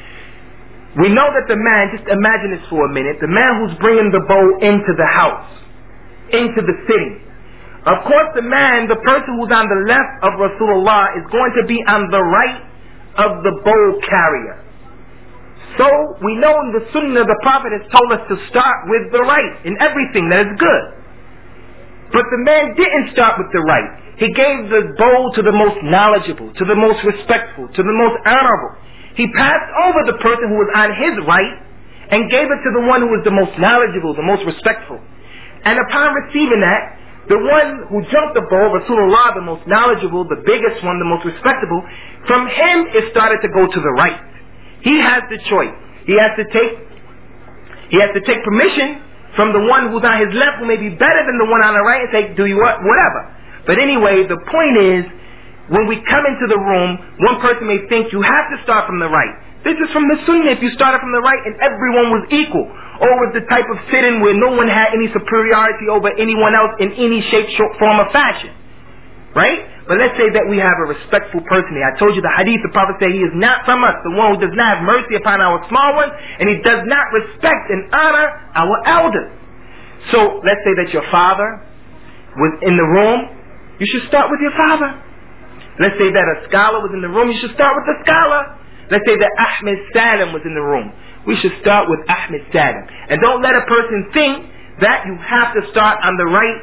We know that the man, just imagine this for a minute, the man who's bringing the bowl into the house, into the city. Of course the man, the person who's on the left of Rasulullah is going to be on the right of the bowl carrier. So we know in the Sunnah the Prophet has told us to start with the right in everything that is good. But the man didn't start with the right. He gave the bowl to the most knowledgeable, to the most respectful, to the most honorable. He passed over the person who was on his right and gave it to the one who was the most knowledgeable, the most respectful. And upon receiving that, the one who jumped the bowl, Rasulullah, the most knowledgeable, the biggest one, the most respectable, from him it started to go to the right. He has the choice. He has to take, he has to take permission from the one who's on his left, who may be better than the one on the right, and say, do you what, whatever. But anyway, the point is, when we come into the room, one person may think you have to start from the right. This is from the Sunnah. If you started from the right and everyone was equal, or was the type of sitting where no one had any superiority over anyone else in any shape, form, or fashion. Right? But let's say that we have a respectful person here. I told you the hadith, the Prophet said he is not from us, the one who does not have mercy upon our small ones, and he does not respect and honor our elders. So let's say that your father was in the room, you should start with your father. Let's say that a scholar was in the room, you should start with the scholar. Let's say that Ahmed Saddam was in the room. We should start with Ahmed Saddam. And don't let a person think that you have to start on the right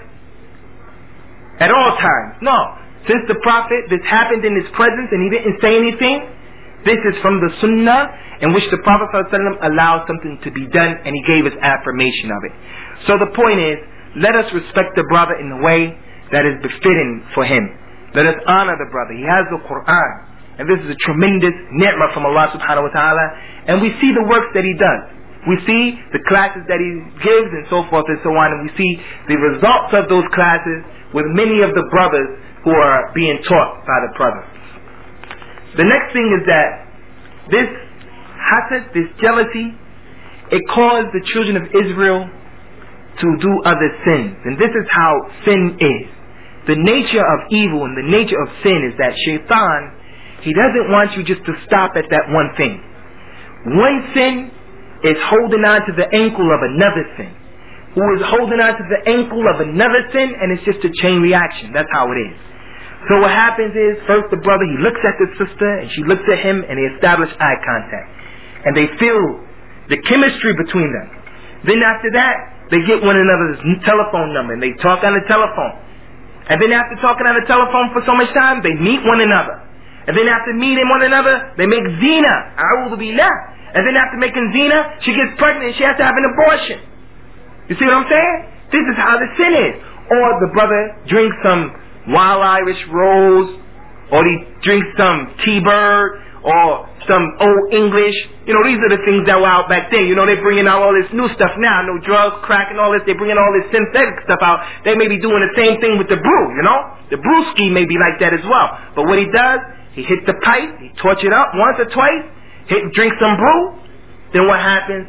at all times. No. Since the Prophet, this happened in his presence and he didn't say anything, this is from the Sunnah in which the Prophet ﷺ allowed something to be done and he gave his affirmation of it. So the point is, let us respect the brother in the way that is befitting for him. Let us honor the brother. He has the Quran. And this is a tremendous ni'mah from Allah subhanahu wa ta'ala. And we see the works that he does. We see the classes that he gives and so forth and so on. And we see the results of those classes with many of the brothers who are being taught by the brothers. The next thing is that this hasad, this jealousy, it caused the children of Israel to do other sins. And this is how sin is. The nature of evil and the nature of sin is that Shaitan, he doesn't want you just to stop at that one thing. One sin is holding on to the ankle of another sin, who is holding on to the ankle of another sin, and it's just a chain reaction. That's how it is. So what happens is, first the brother, he looks at the sister, and she looks at him, and they establish eye contact. And they feel the chemistry between them. Then after that, they get one another's telephone number, and they talk on the telephone. And then after talking on the telephone for so much time, they meet one another. And then after meeting one another, they make zina. A'udhu billah. And then after making zina, she gets pregnant and she has to have an abortion. You see what I'm saying? This is how the sin is. Or the brother drinks some Wild Irish Rose, or he drinks some T-Bird, or some Old English. You know, these are the things that were out back then. You know, they're bringing out all this new stuff now. No drugs, crack, and all this. They're bringing all this synthetic stuff out. They may be doing the same thing with the brew, you know. The brewski may be like that as well. But what he does, he hits the pipe, he torch it up once or twice, hit, drink some brew. Then what happens?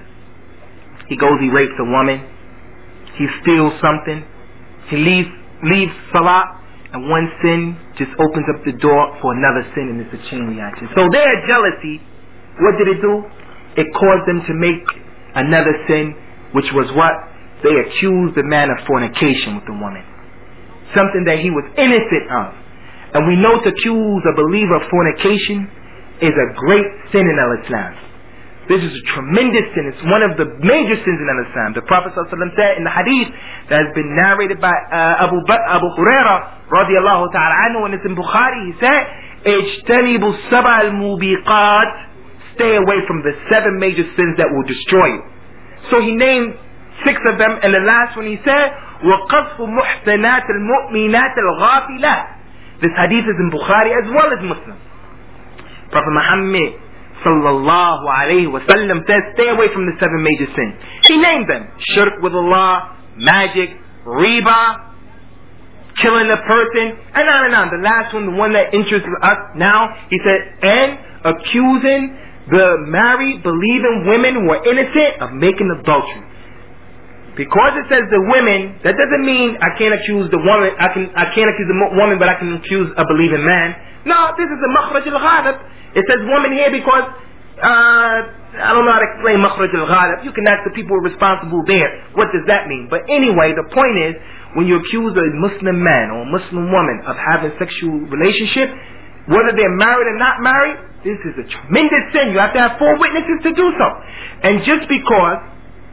He goes, he rapes a woman. He steals something. He leaves, leaves salat. And one sin just opens up the door for another sin, and it's a chain reaction. So their jealousy, what did it do? It caused them to make another sin, which was what? They accused the man of fornication with the woman. Something that he was innocent of. And we know to accuse a believer of fornication is a great sin in Al-Islam. This is a tremendous sin. It's one of the major sins in Islam. The Prophet ﷺ said in the hadith that has been narrated by uh, Abu, ba- Abu Hurairah radiallahu ta'ala anhu, and it's in Bukhari, he said, اجتنبوا السبع الموبقات, stay away from the seven major sins that will destroy you. So he named six of them, and the last one he said, وَقَذْفُ مُحْسَنَاتِ الْمُؤْمِنَاتِ الْغَافِلَاتِ. This hadith is in Bukhari as well as Muslim. Prophet Muhammad sallallahu alayhi wa sallam says, stay away from the seven major sins. He named them: shirk with Allah, magic, riba, killing a person, and on and on. The last one, the one that interests us now, he said, and accusing the married, believing women who are innocent of making adultery. Because it says the women, that doesn't mean I can't accuse the woman, I can I can't accuse the woman, but I can accuse a believing man. No, this is the makhraj al-ghalib. It says woman here because, uh, I don't know how to explain makhraj al-ghalib. You can ask the people responsible there, what does that mean? But anyway, the point is, when you accuse a Muslim man or a Muslim woman of having sexual relationship, whether they're married or not married, this is a tremendous sin. You have to have four witnesses to do so. And just because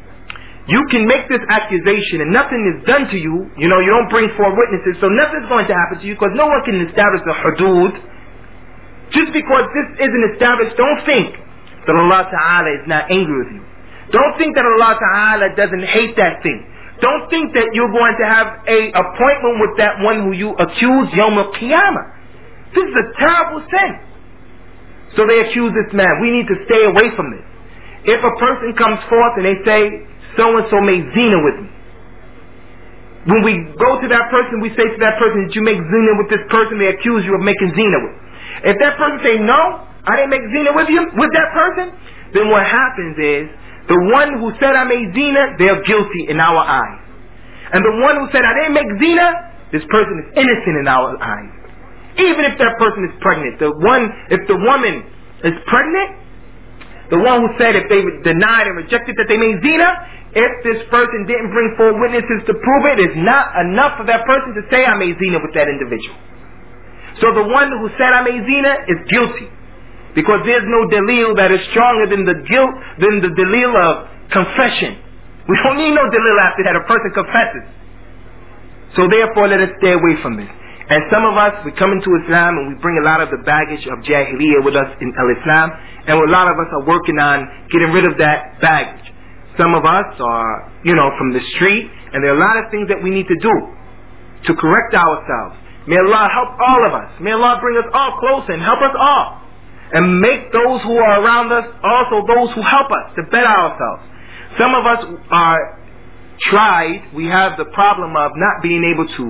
you can make this accusation and nothing is done to you, you know, you don't bring four witnesses, so nothing's going to happen to you because no one can establish the hudud. Just because this isn't established, don't think that Allah Ta'ala is not angry with you. Don't think that Allah Ta'ala doesn't hate that thing. Don't think that you're going to have a appointment with that one who you accuse Yawm al-Qiyamah. This is a terrible sin. So they accuse this man. We need to stay away from this. If a person comes forth and they say, so-and-so made zina with me. When we go to that person, we say to that person, did you make zina with this person? They accuse you of making zina with. If that person say, no, I didn't make zina with you, with that person, then what happens is, the one who said I made zina, they're guilty in our eyes. And the one who said I didn't make zina, this person is innocent in our eyes. Even if that person is pregnant. The one, if the woman is pregnant, the one who said if they denied and rejected that they made zina, if this person didn't bring four witnesses to prove it, it's not enough for that person to say I made zina with that individual. So the one who said I made zina is guilty. Because there's no dalil that is stronger than the guilt, than the dalil of confession. We don't need no dalil after that a person confesses. So therefore let us stay away from this. And some of us, we come into Islam and we bring a lot of the baggage of Jahiliyyah with us in Al-Islam. And a lot of us are working on getting rid of that baggage. Some of us are, you know, from the street. And there are a lot of things that we need to do to correct ourselves. May Allah help all of us. May Allah bring us all closer and help us all. And make those who are around us also those who help us to better ourselves. Some of us are tried. We have the problem of not being able to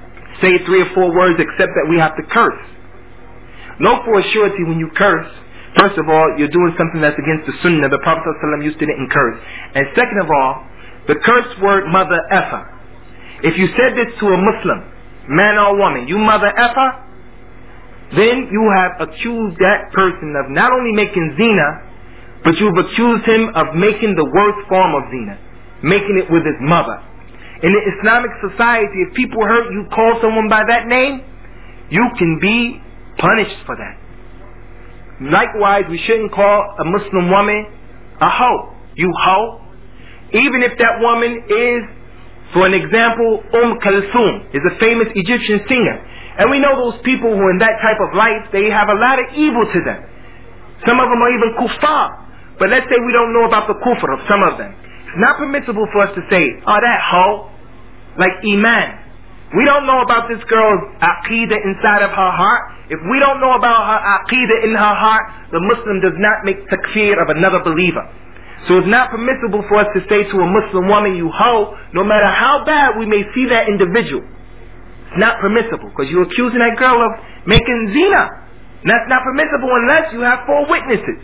say three or four words except that we have to curse. Know for a surety when you curse, First of all, you're doing something that's against the sunnah the Prophet ﷺ used to encourage. And second of all, the curse word mother effer. If you said this to a Muslim, man or woman, you mother effer, then you have accused that person of not only making zina, but you've accused him of making the worst form of zina, making it with his mother. In the Islamic society, if people hurt you, call someone by that name, you can be punished for that. Likewise, we shouldn't call a Muslim woman a hoe. You hoe. Even if that woman is, for an example, Umm Kulthum, is a famous Egyptian singer. And we know those people who are in that type of life, they have a lot of evil to them. Some of them are even kuffar. But let's say we don't know about the kufr of some of them. It's not permissible for us to say, oh, that hoe, like Iman. We don't know about this girl's aqidah inside of her heart. If we don't know about her aqidah in her heart, the Muslim does not make takfir of another believer. So it's not permissible for us to say to a Muslim woman, you hoe, no matter how bad we may see that individual. It's not permissible, because you're accusing that girl of making zina. And that's not permissible unless you have four witnesses.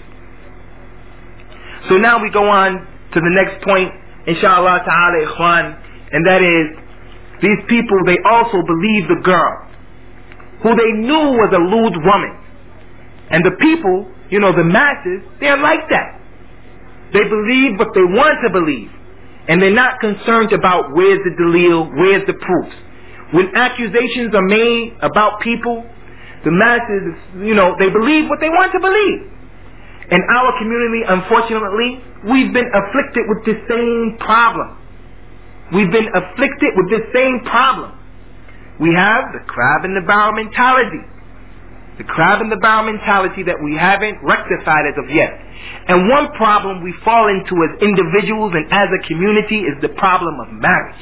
So now we go on to the next point, inshallah ta'ala, ikhwan, and that is, these people, they also believe the girl, who they knew was a lewd woman. And the people, you know, the masses, they're like that. They believe what they want to believe. And they're not concerned about where's the dalil, where's the proofs. When accusations are made about people, the masses, you know, they believe what they want to believe. In our community, unfortunately, we've been afflicted with the same problem. We've been afflicted with this same problem. We have the crab in the barrel mentality. The crab in the barrel mentality that we haven't rectified as of yet. And one problem we fall into as individuals and as a community is the problem of marriage.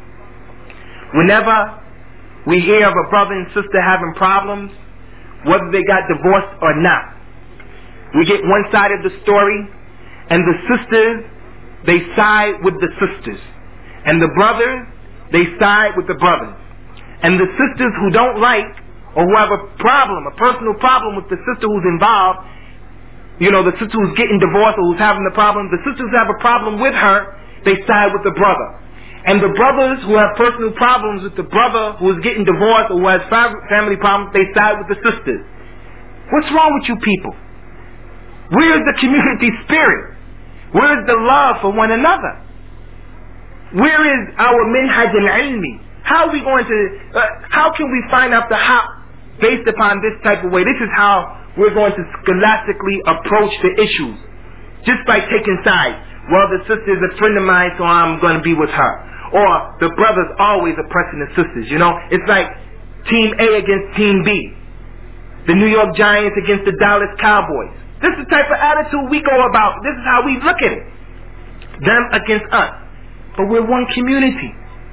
Whenever we hear of a brother and sister having problems, whether they got divorced or not, we get one side of the story, and the sisters, they side with the sisters. And the brothers, they side with the brothers. And the sisters who don't like, or who have a problem, a personal problem with the sister who's involved, you know, the sister who's getting divorced or who's having the problem, the sisters who have a problem with her, they side with the brother. And the brothers who have personal problems with the brother who is getting divorced or who has family problems, they side with the sisters. What's wrong with you people? Where is the community spirit? Where is the love for one another? Where is our minhaj al-ilmi? How are we going to, uh, how can we find out the haq based upon this type of way? This is how we're going to scholastically approach the issues. Just by taking sides. Well, the sister is a friend of mine, so I'm going to be with her. Or the brother's always oppressing the sisters, you know. It's like Team A against Team B. The New York Giants against the Dallas Cowboys. This is the type of attitude we go about. This is how we look at it. Them against us. But we're one community.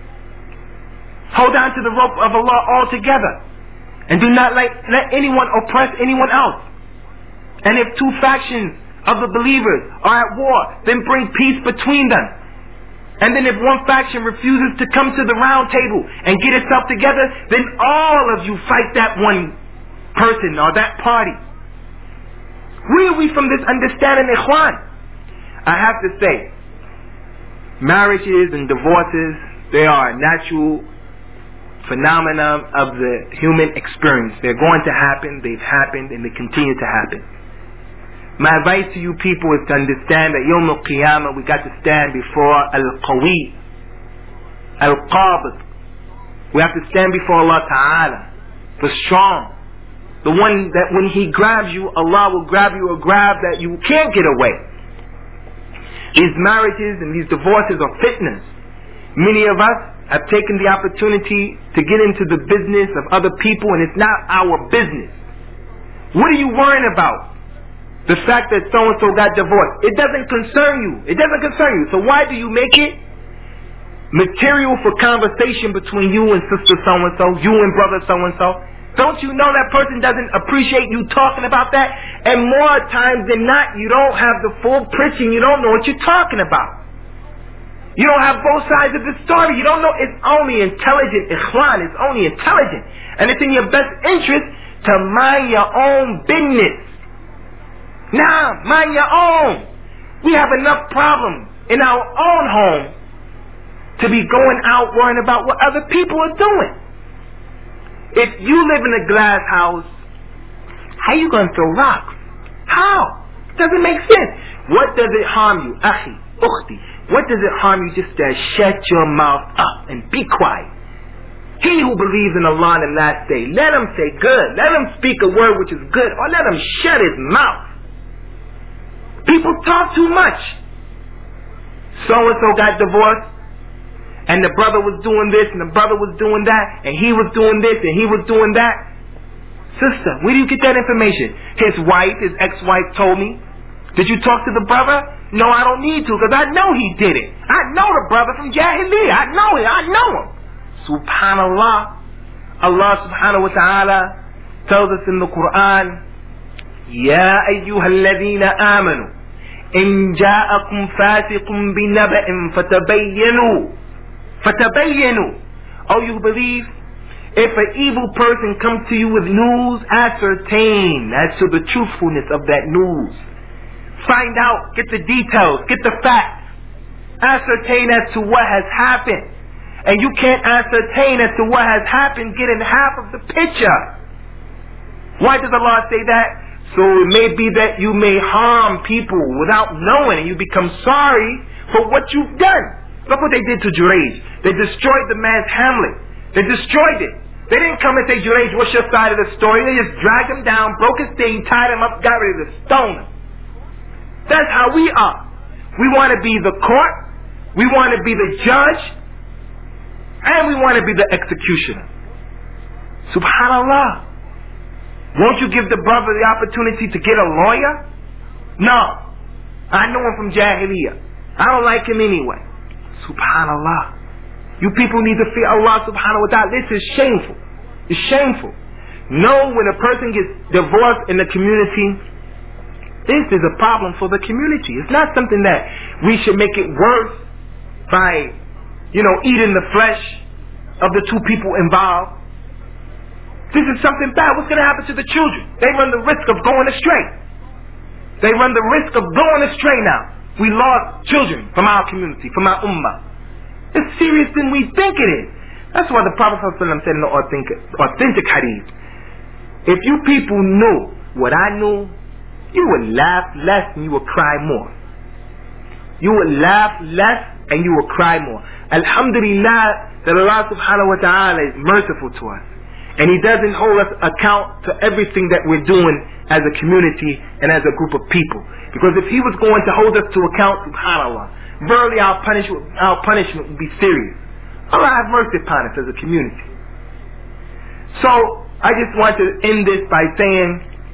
Hold on to the rope of Allah altogether. And do not let, let anyone oppress anyone else. And if two factions of the believers are at war, then bring peace between them. And then if one faction refuses to come to the round table and get itself together, then all of you fight that one person or that party. Where are we from this understanding, ikhwan? I have to say, marriages and divorces, they are a natural phenomenon of the human experience. They're going to happen, they've happened, and they continue to happen. My advice to you people is to understand that Yawm al-Qiyamah, we got to stand before Al-Qawi, Al-Qabid. We have to stand before Allah Ta'ala, the strong. The one that when He grabs you, Allah will grab you a grab that you can't get away. These marriages and these divorces are fitnas. Many of us have taken the opportunity to get into the business of other people, and it's not our business. What are you worrying about? The fact that so-and-so got divorced. It doesn't concern you. It doesn't concern you. So why do you make it material for conversation between you and sister so-and-so, you and brother so-and-so? Don't you know that person doesn't appreciate you talking about that? And more times than not, you don't have the full picture. You don't know what you're talking about. You don't have both sides of the story. You don't know. It's only intelligent, ikhwan. It's only intelligent. And it's in your best interest to mind your own business. Nah, mind your own. We have enough problems in our own home to be going out worrying about what other people are doing. If you live in a glass house, how you going to throw rocks? How? Doesn't make sense. What does it harm you? Akhi, ukhti. What does it harm you just to shut your mouth up and be quiet? He who believes in Allah and the last day, let him say good. Let him speak a word which is good, or let him shut his mouth. People talk too much. So-and-so got divorced, and the brother was doing this, and the brother was doing that, and he was doing this, and he was doing that. Sister, where do you get that information? His wife, his ex-wife told me. Did you talk to the brother? No, I don't need to, because I know he did it. I know the brother from Jahiliyyah. I know him. I know him. Subhanallah. Allah subhanahu wa ta'ala tells us in the Quran, Ya ayyuhalladhina amanu, in ja'akum fasiqun binaba'in fatabayyanu. Fatabayyanu. Oh, you believe? If an evil person comes to you with news, ascertain as to the truthfulness of that news. Find out, get the details, get the facts. Ascertain as to what has happened. And you can't ascertain as to what has happened getting half of the picture. Why does Allah say that? So it may be that you may harm people without knowing, and you become sorry for what you've done. Look what they did to Jurayj. They destroyed the man's hamlet. They destroyed it. They didn't come and say, Jurayj, what's your side of the story? They just dragged him down, broke his thing, tied him up, got ready to stone him. That's how we are. We want to be the court. We want to be the judge. And we want to be the executioner. Subhanallah. Won't you give the brother the opportunity to get a lawyer? No. I know him from Jahiliyyah. I don't like him anyway. Subhanallah. You people need to fear Allah subhanahu wa ta'ala. This is shameful. It's shameful. Know when a person gets divorced in the community, this is a problem for the community. It's not something that we should make it worse by, you know, eating the flesh of the two people involved. This is something bad. What's going to happen to the children? They run the risk of going astray. They run the risk of going astray now. We lost children from our community, from our ummah. It's serious than we think it is. That's why the Prophet ﷺ said in the authentic, authentic hadith, if you people knew what I knew, you would laugh less and you would cry more. You would laugh less and you would cry more. Alhamdulillah that Allah subhanahu wa ta'ala is merciful to us. And He doesn't hold us account to everything that we're doing as a community and as a group of people. Because if He was going to hold us to account, subhanAllah, verily our punishment, our punishment would be serious. Allah have mercy upon us as a community. So, I just want to end this by saying,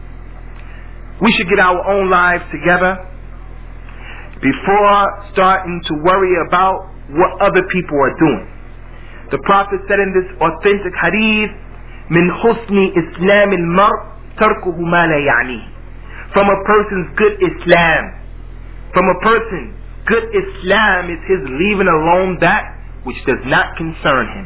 we should get our own lives together before starting to worry about what other people are doing. The Prophet said in this authentic hadith, min husni islam al-mar tarkuhu ma la ya'ni. From a person's good Islam, from a person's good Islam is his leaving alone that which does not concern him.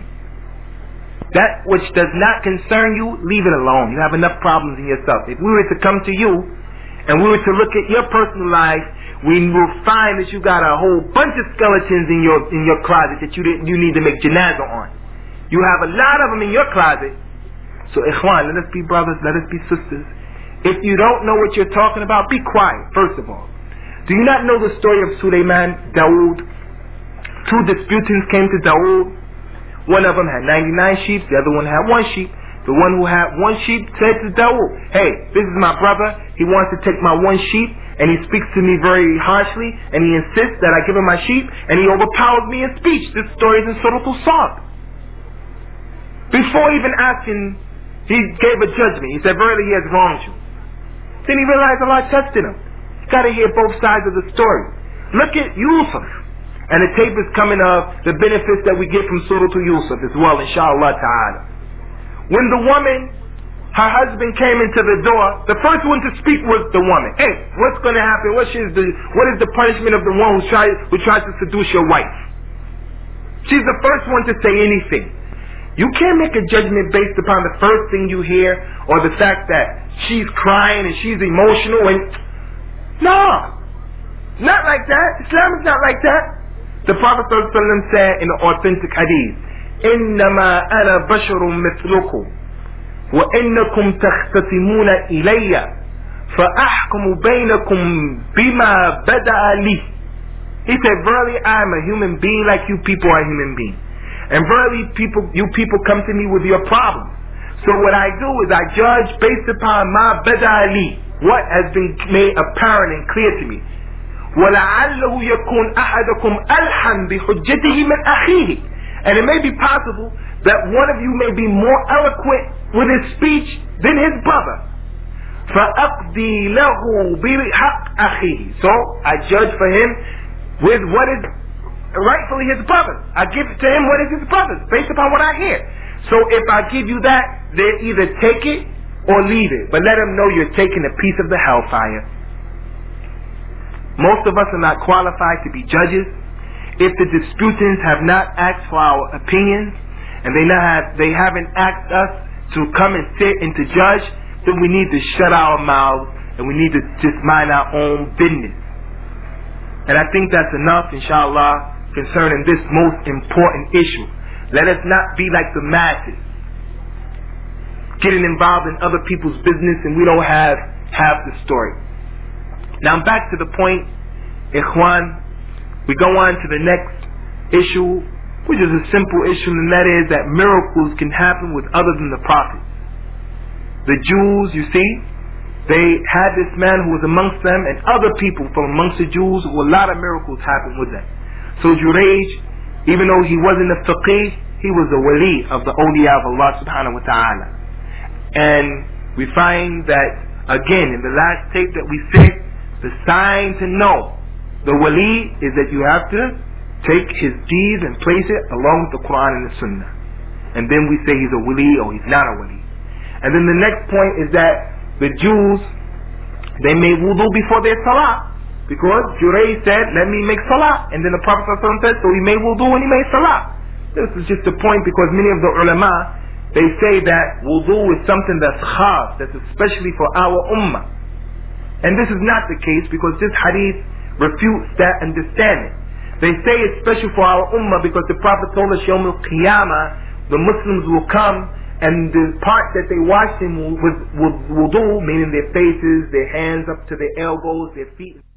That which does not concern you, leave it alone. You have enough problems in yourself. If we were to come to you and we were to look at your personal life, we will find that you got a whole bunch of skeletons in your in your closet that you didn't, you need to make janazah on. You have a lot of them in your closet. So ikhwan, let us be brothers, let us be sisters. If you don't know what you're talking about, be quiet, first of all. Do you not know the story of Sulaiman, Dawood? Two disputants came to Dawood. One of them had ninety-nine sheep, the other one had one sheep. The one who had one sheep said to Dawood, hey, this is my brother. He wants to take my one sheep, and he speaks to me very harshly, and he insists that I give him my sheep, and he overpowers me in speech. This story is in Surah Al-Sad. Before even asking, he gave a judgment. He said, verily he has wronged you. Then he realized Allah tested him. You got to hear both sides of the story. Look at Yusuf. And the tape is coming of the benefits that we get from Surah to Yusuf as well, inshallah ta'ala. When the woman, her husband came into the door, the first one to speak was the woman. Hey, what's going to happen? What is the, what is the punishment of the one who tries, who tries to seduce your wife? She's the first one to say anything. You can't make a judgment based upon the first thing you hear or the fact that she's crying and she's emotional and No, not like that. Islam is not like that. The Prophet ﷺ said in the authentic hadith, إنما أنا بشر مثلكم وإنكم تختصمون إلي فأحكم بينكم بما بدأ لي. He said, verily I am a human being like you people are human beings. And verily people, you people come to me with your problems. So what I do is I judge based upon ma bada li, what has been made apparent and clear to me. وَلَعَلَّهُ يَكُونْ أَحَدَكُمْ أَلْحَنْ بِحُجَّتِهِ مِنْ أَخِيهِ. And it may be possible that one of you may be more eloquent with his speech than his brother. فَأَقْضِي لَهُ بِحَقِّ أَخِيهِ. So I judge for him with what is rightfully his brother. I give to him what is his brother's based upon what I hear. So if I give you that, they either take it or leave it. But let them know you're taking a piece of the hellfire. Most of us are not qualified to be judges. If the disputants have not asked for our opinions, and they not have, they haven't asked us to come and sit and to judge, then we need to shut our mouths and we need to just mind our own business. And I think that's enough, inshallah, concerning this most important issue. Let us not be like the masses, getting involved in other people's business and we don't have half the story. Now back to the point, Ikhwan, we go on to the next issue, which is a simple issue, and that is that miracles can happen with other than the prophets. The Jews, you see, they had this man who was amongst them and other people from amongst the Jews who a lot of miracles happened with them. So Jurayj, even though he wasn't a faqih, he was a wali of the awliya of Allah subhanahu wa ta'ala. And we find that, again, in the last tape that we said, the sign to know the wali is that you have to take his deeds and place it along with the Quran and the Sunnah. And then we say he's a wali or he's not a wali. And then the next point is that the Jews, they made wudu before their salah. Because Jurayj said, let me make salah. And then the Prophet said, so he made wudu and he made salah. This is just a point because many of the ulama, they say that wudu is something that's khas, that's especially for our ummah. And this is not the case because this hadith refutes that understanding. They say it's special for our ummah because the Prophet told us Yawm al-Qiyamah, the Muslims will come and the part that they wash in with, with wudu, meaning their faces, their hands up to their elbows, their feet.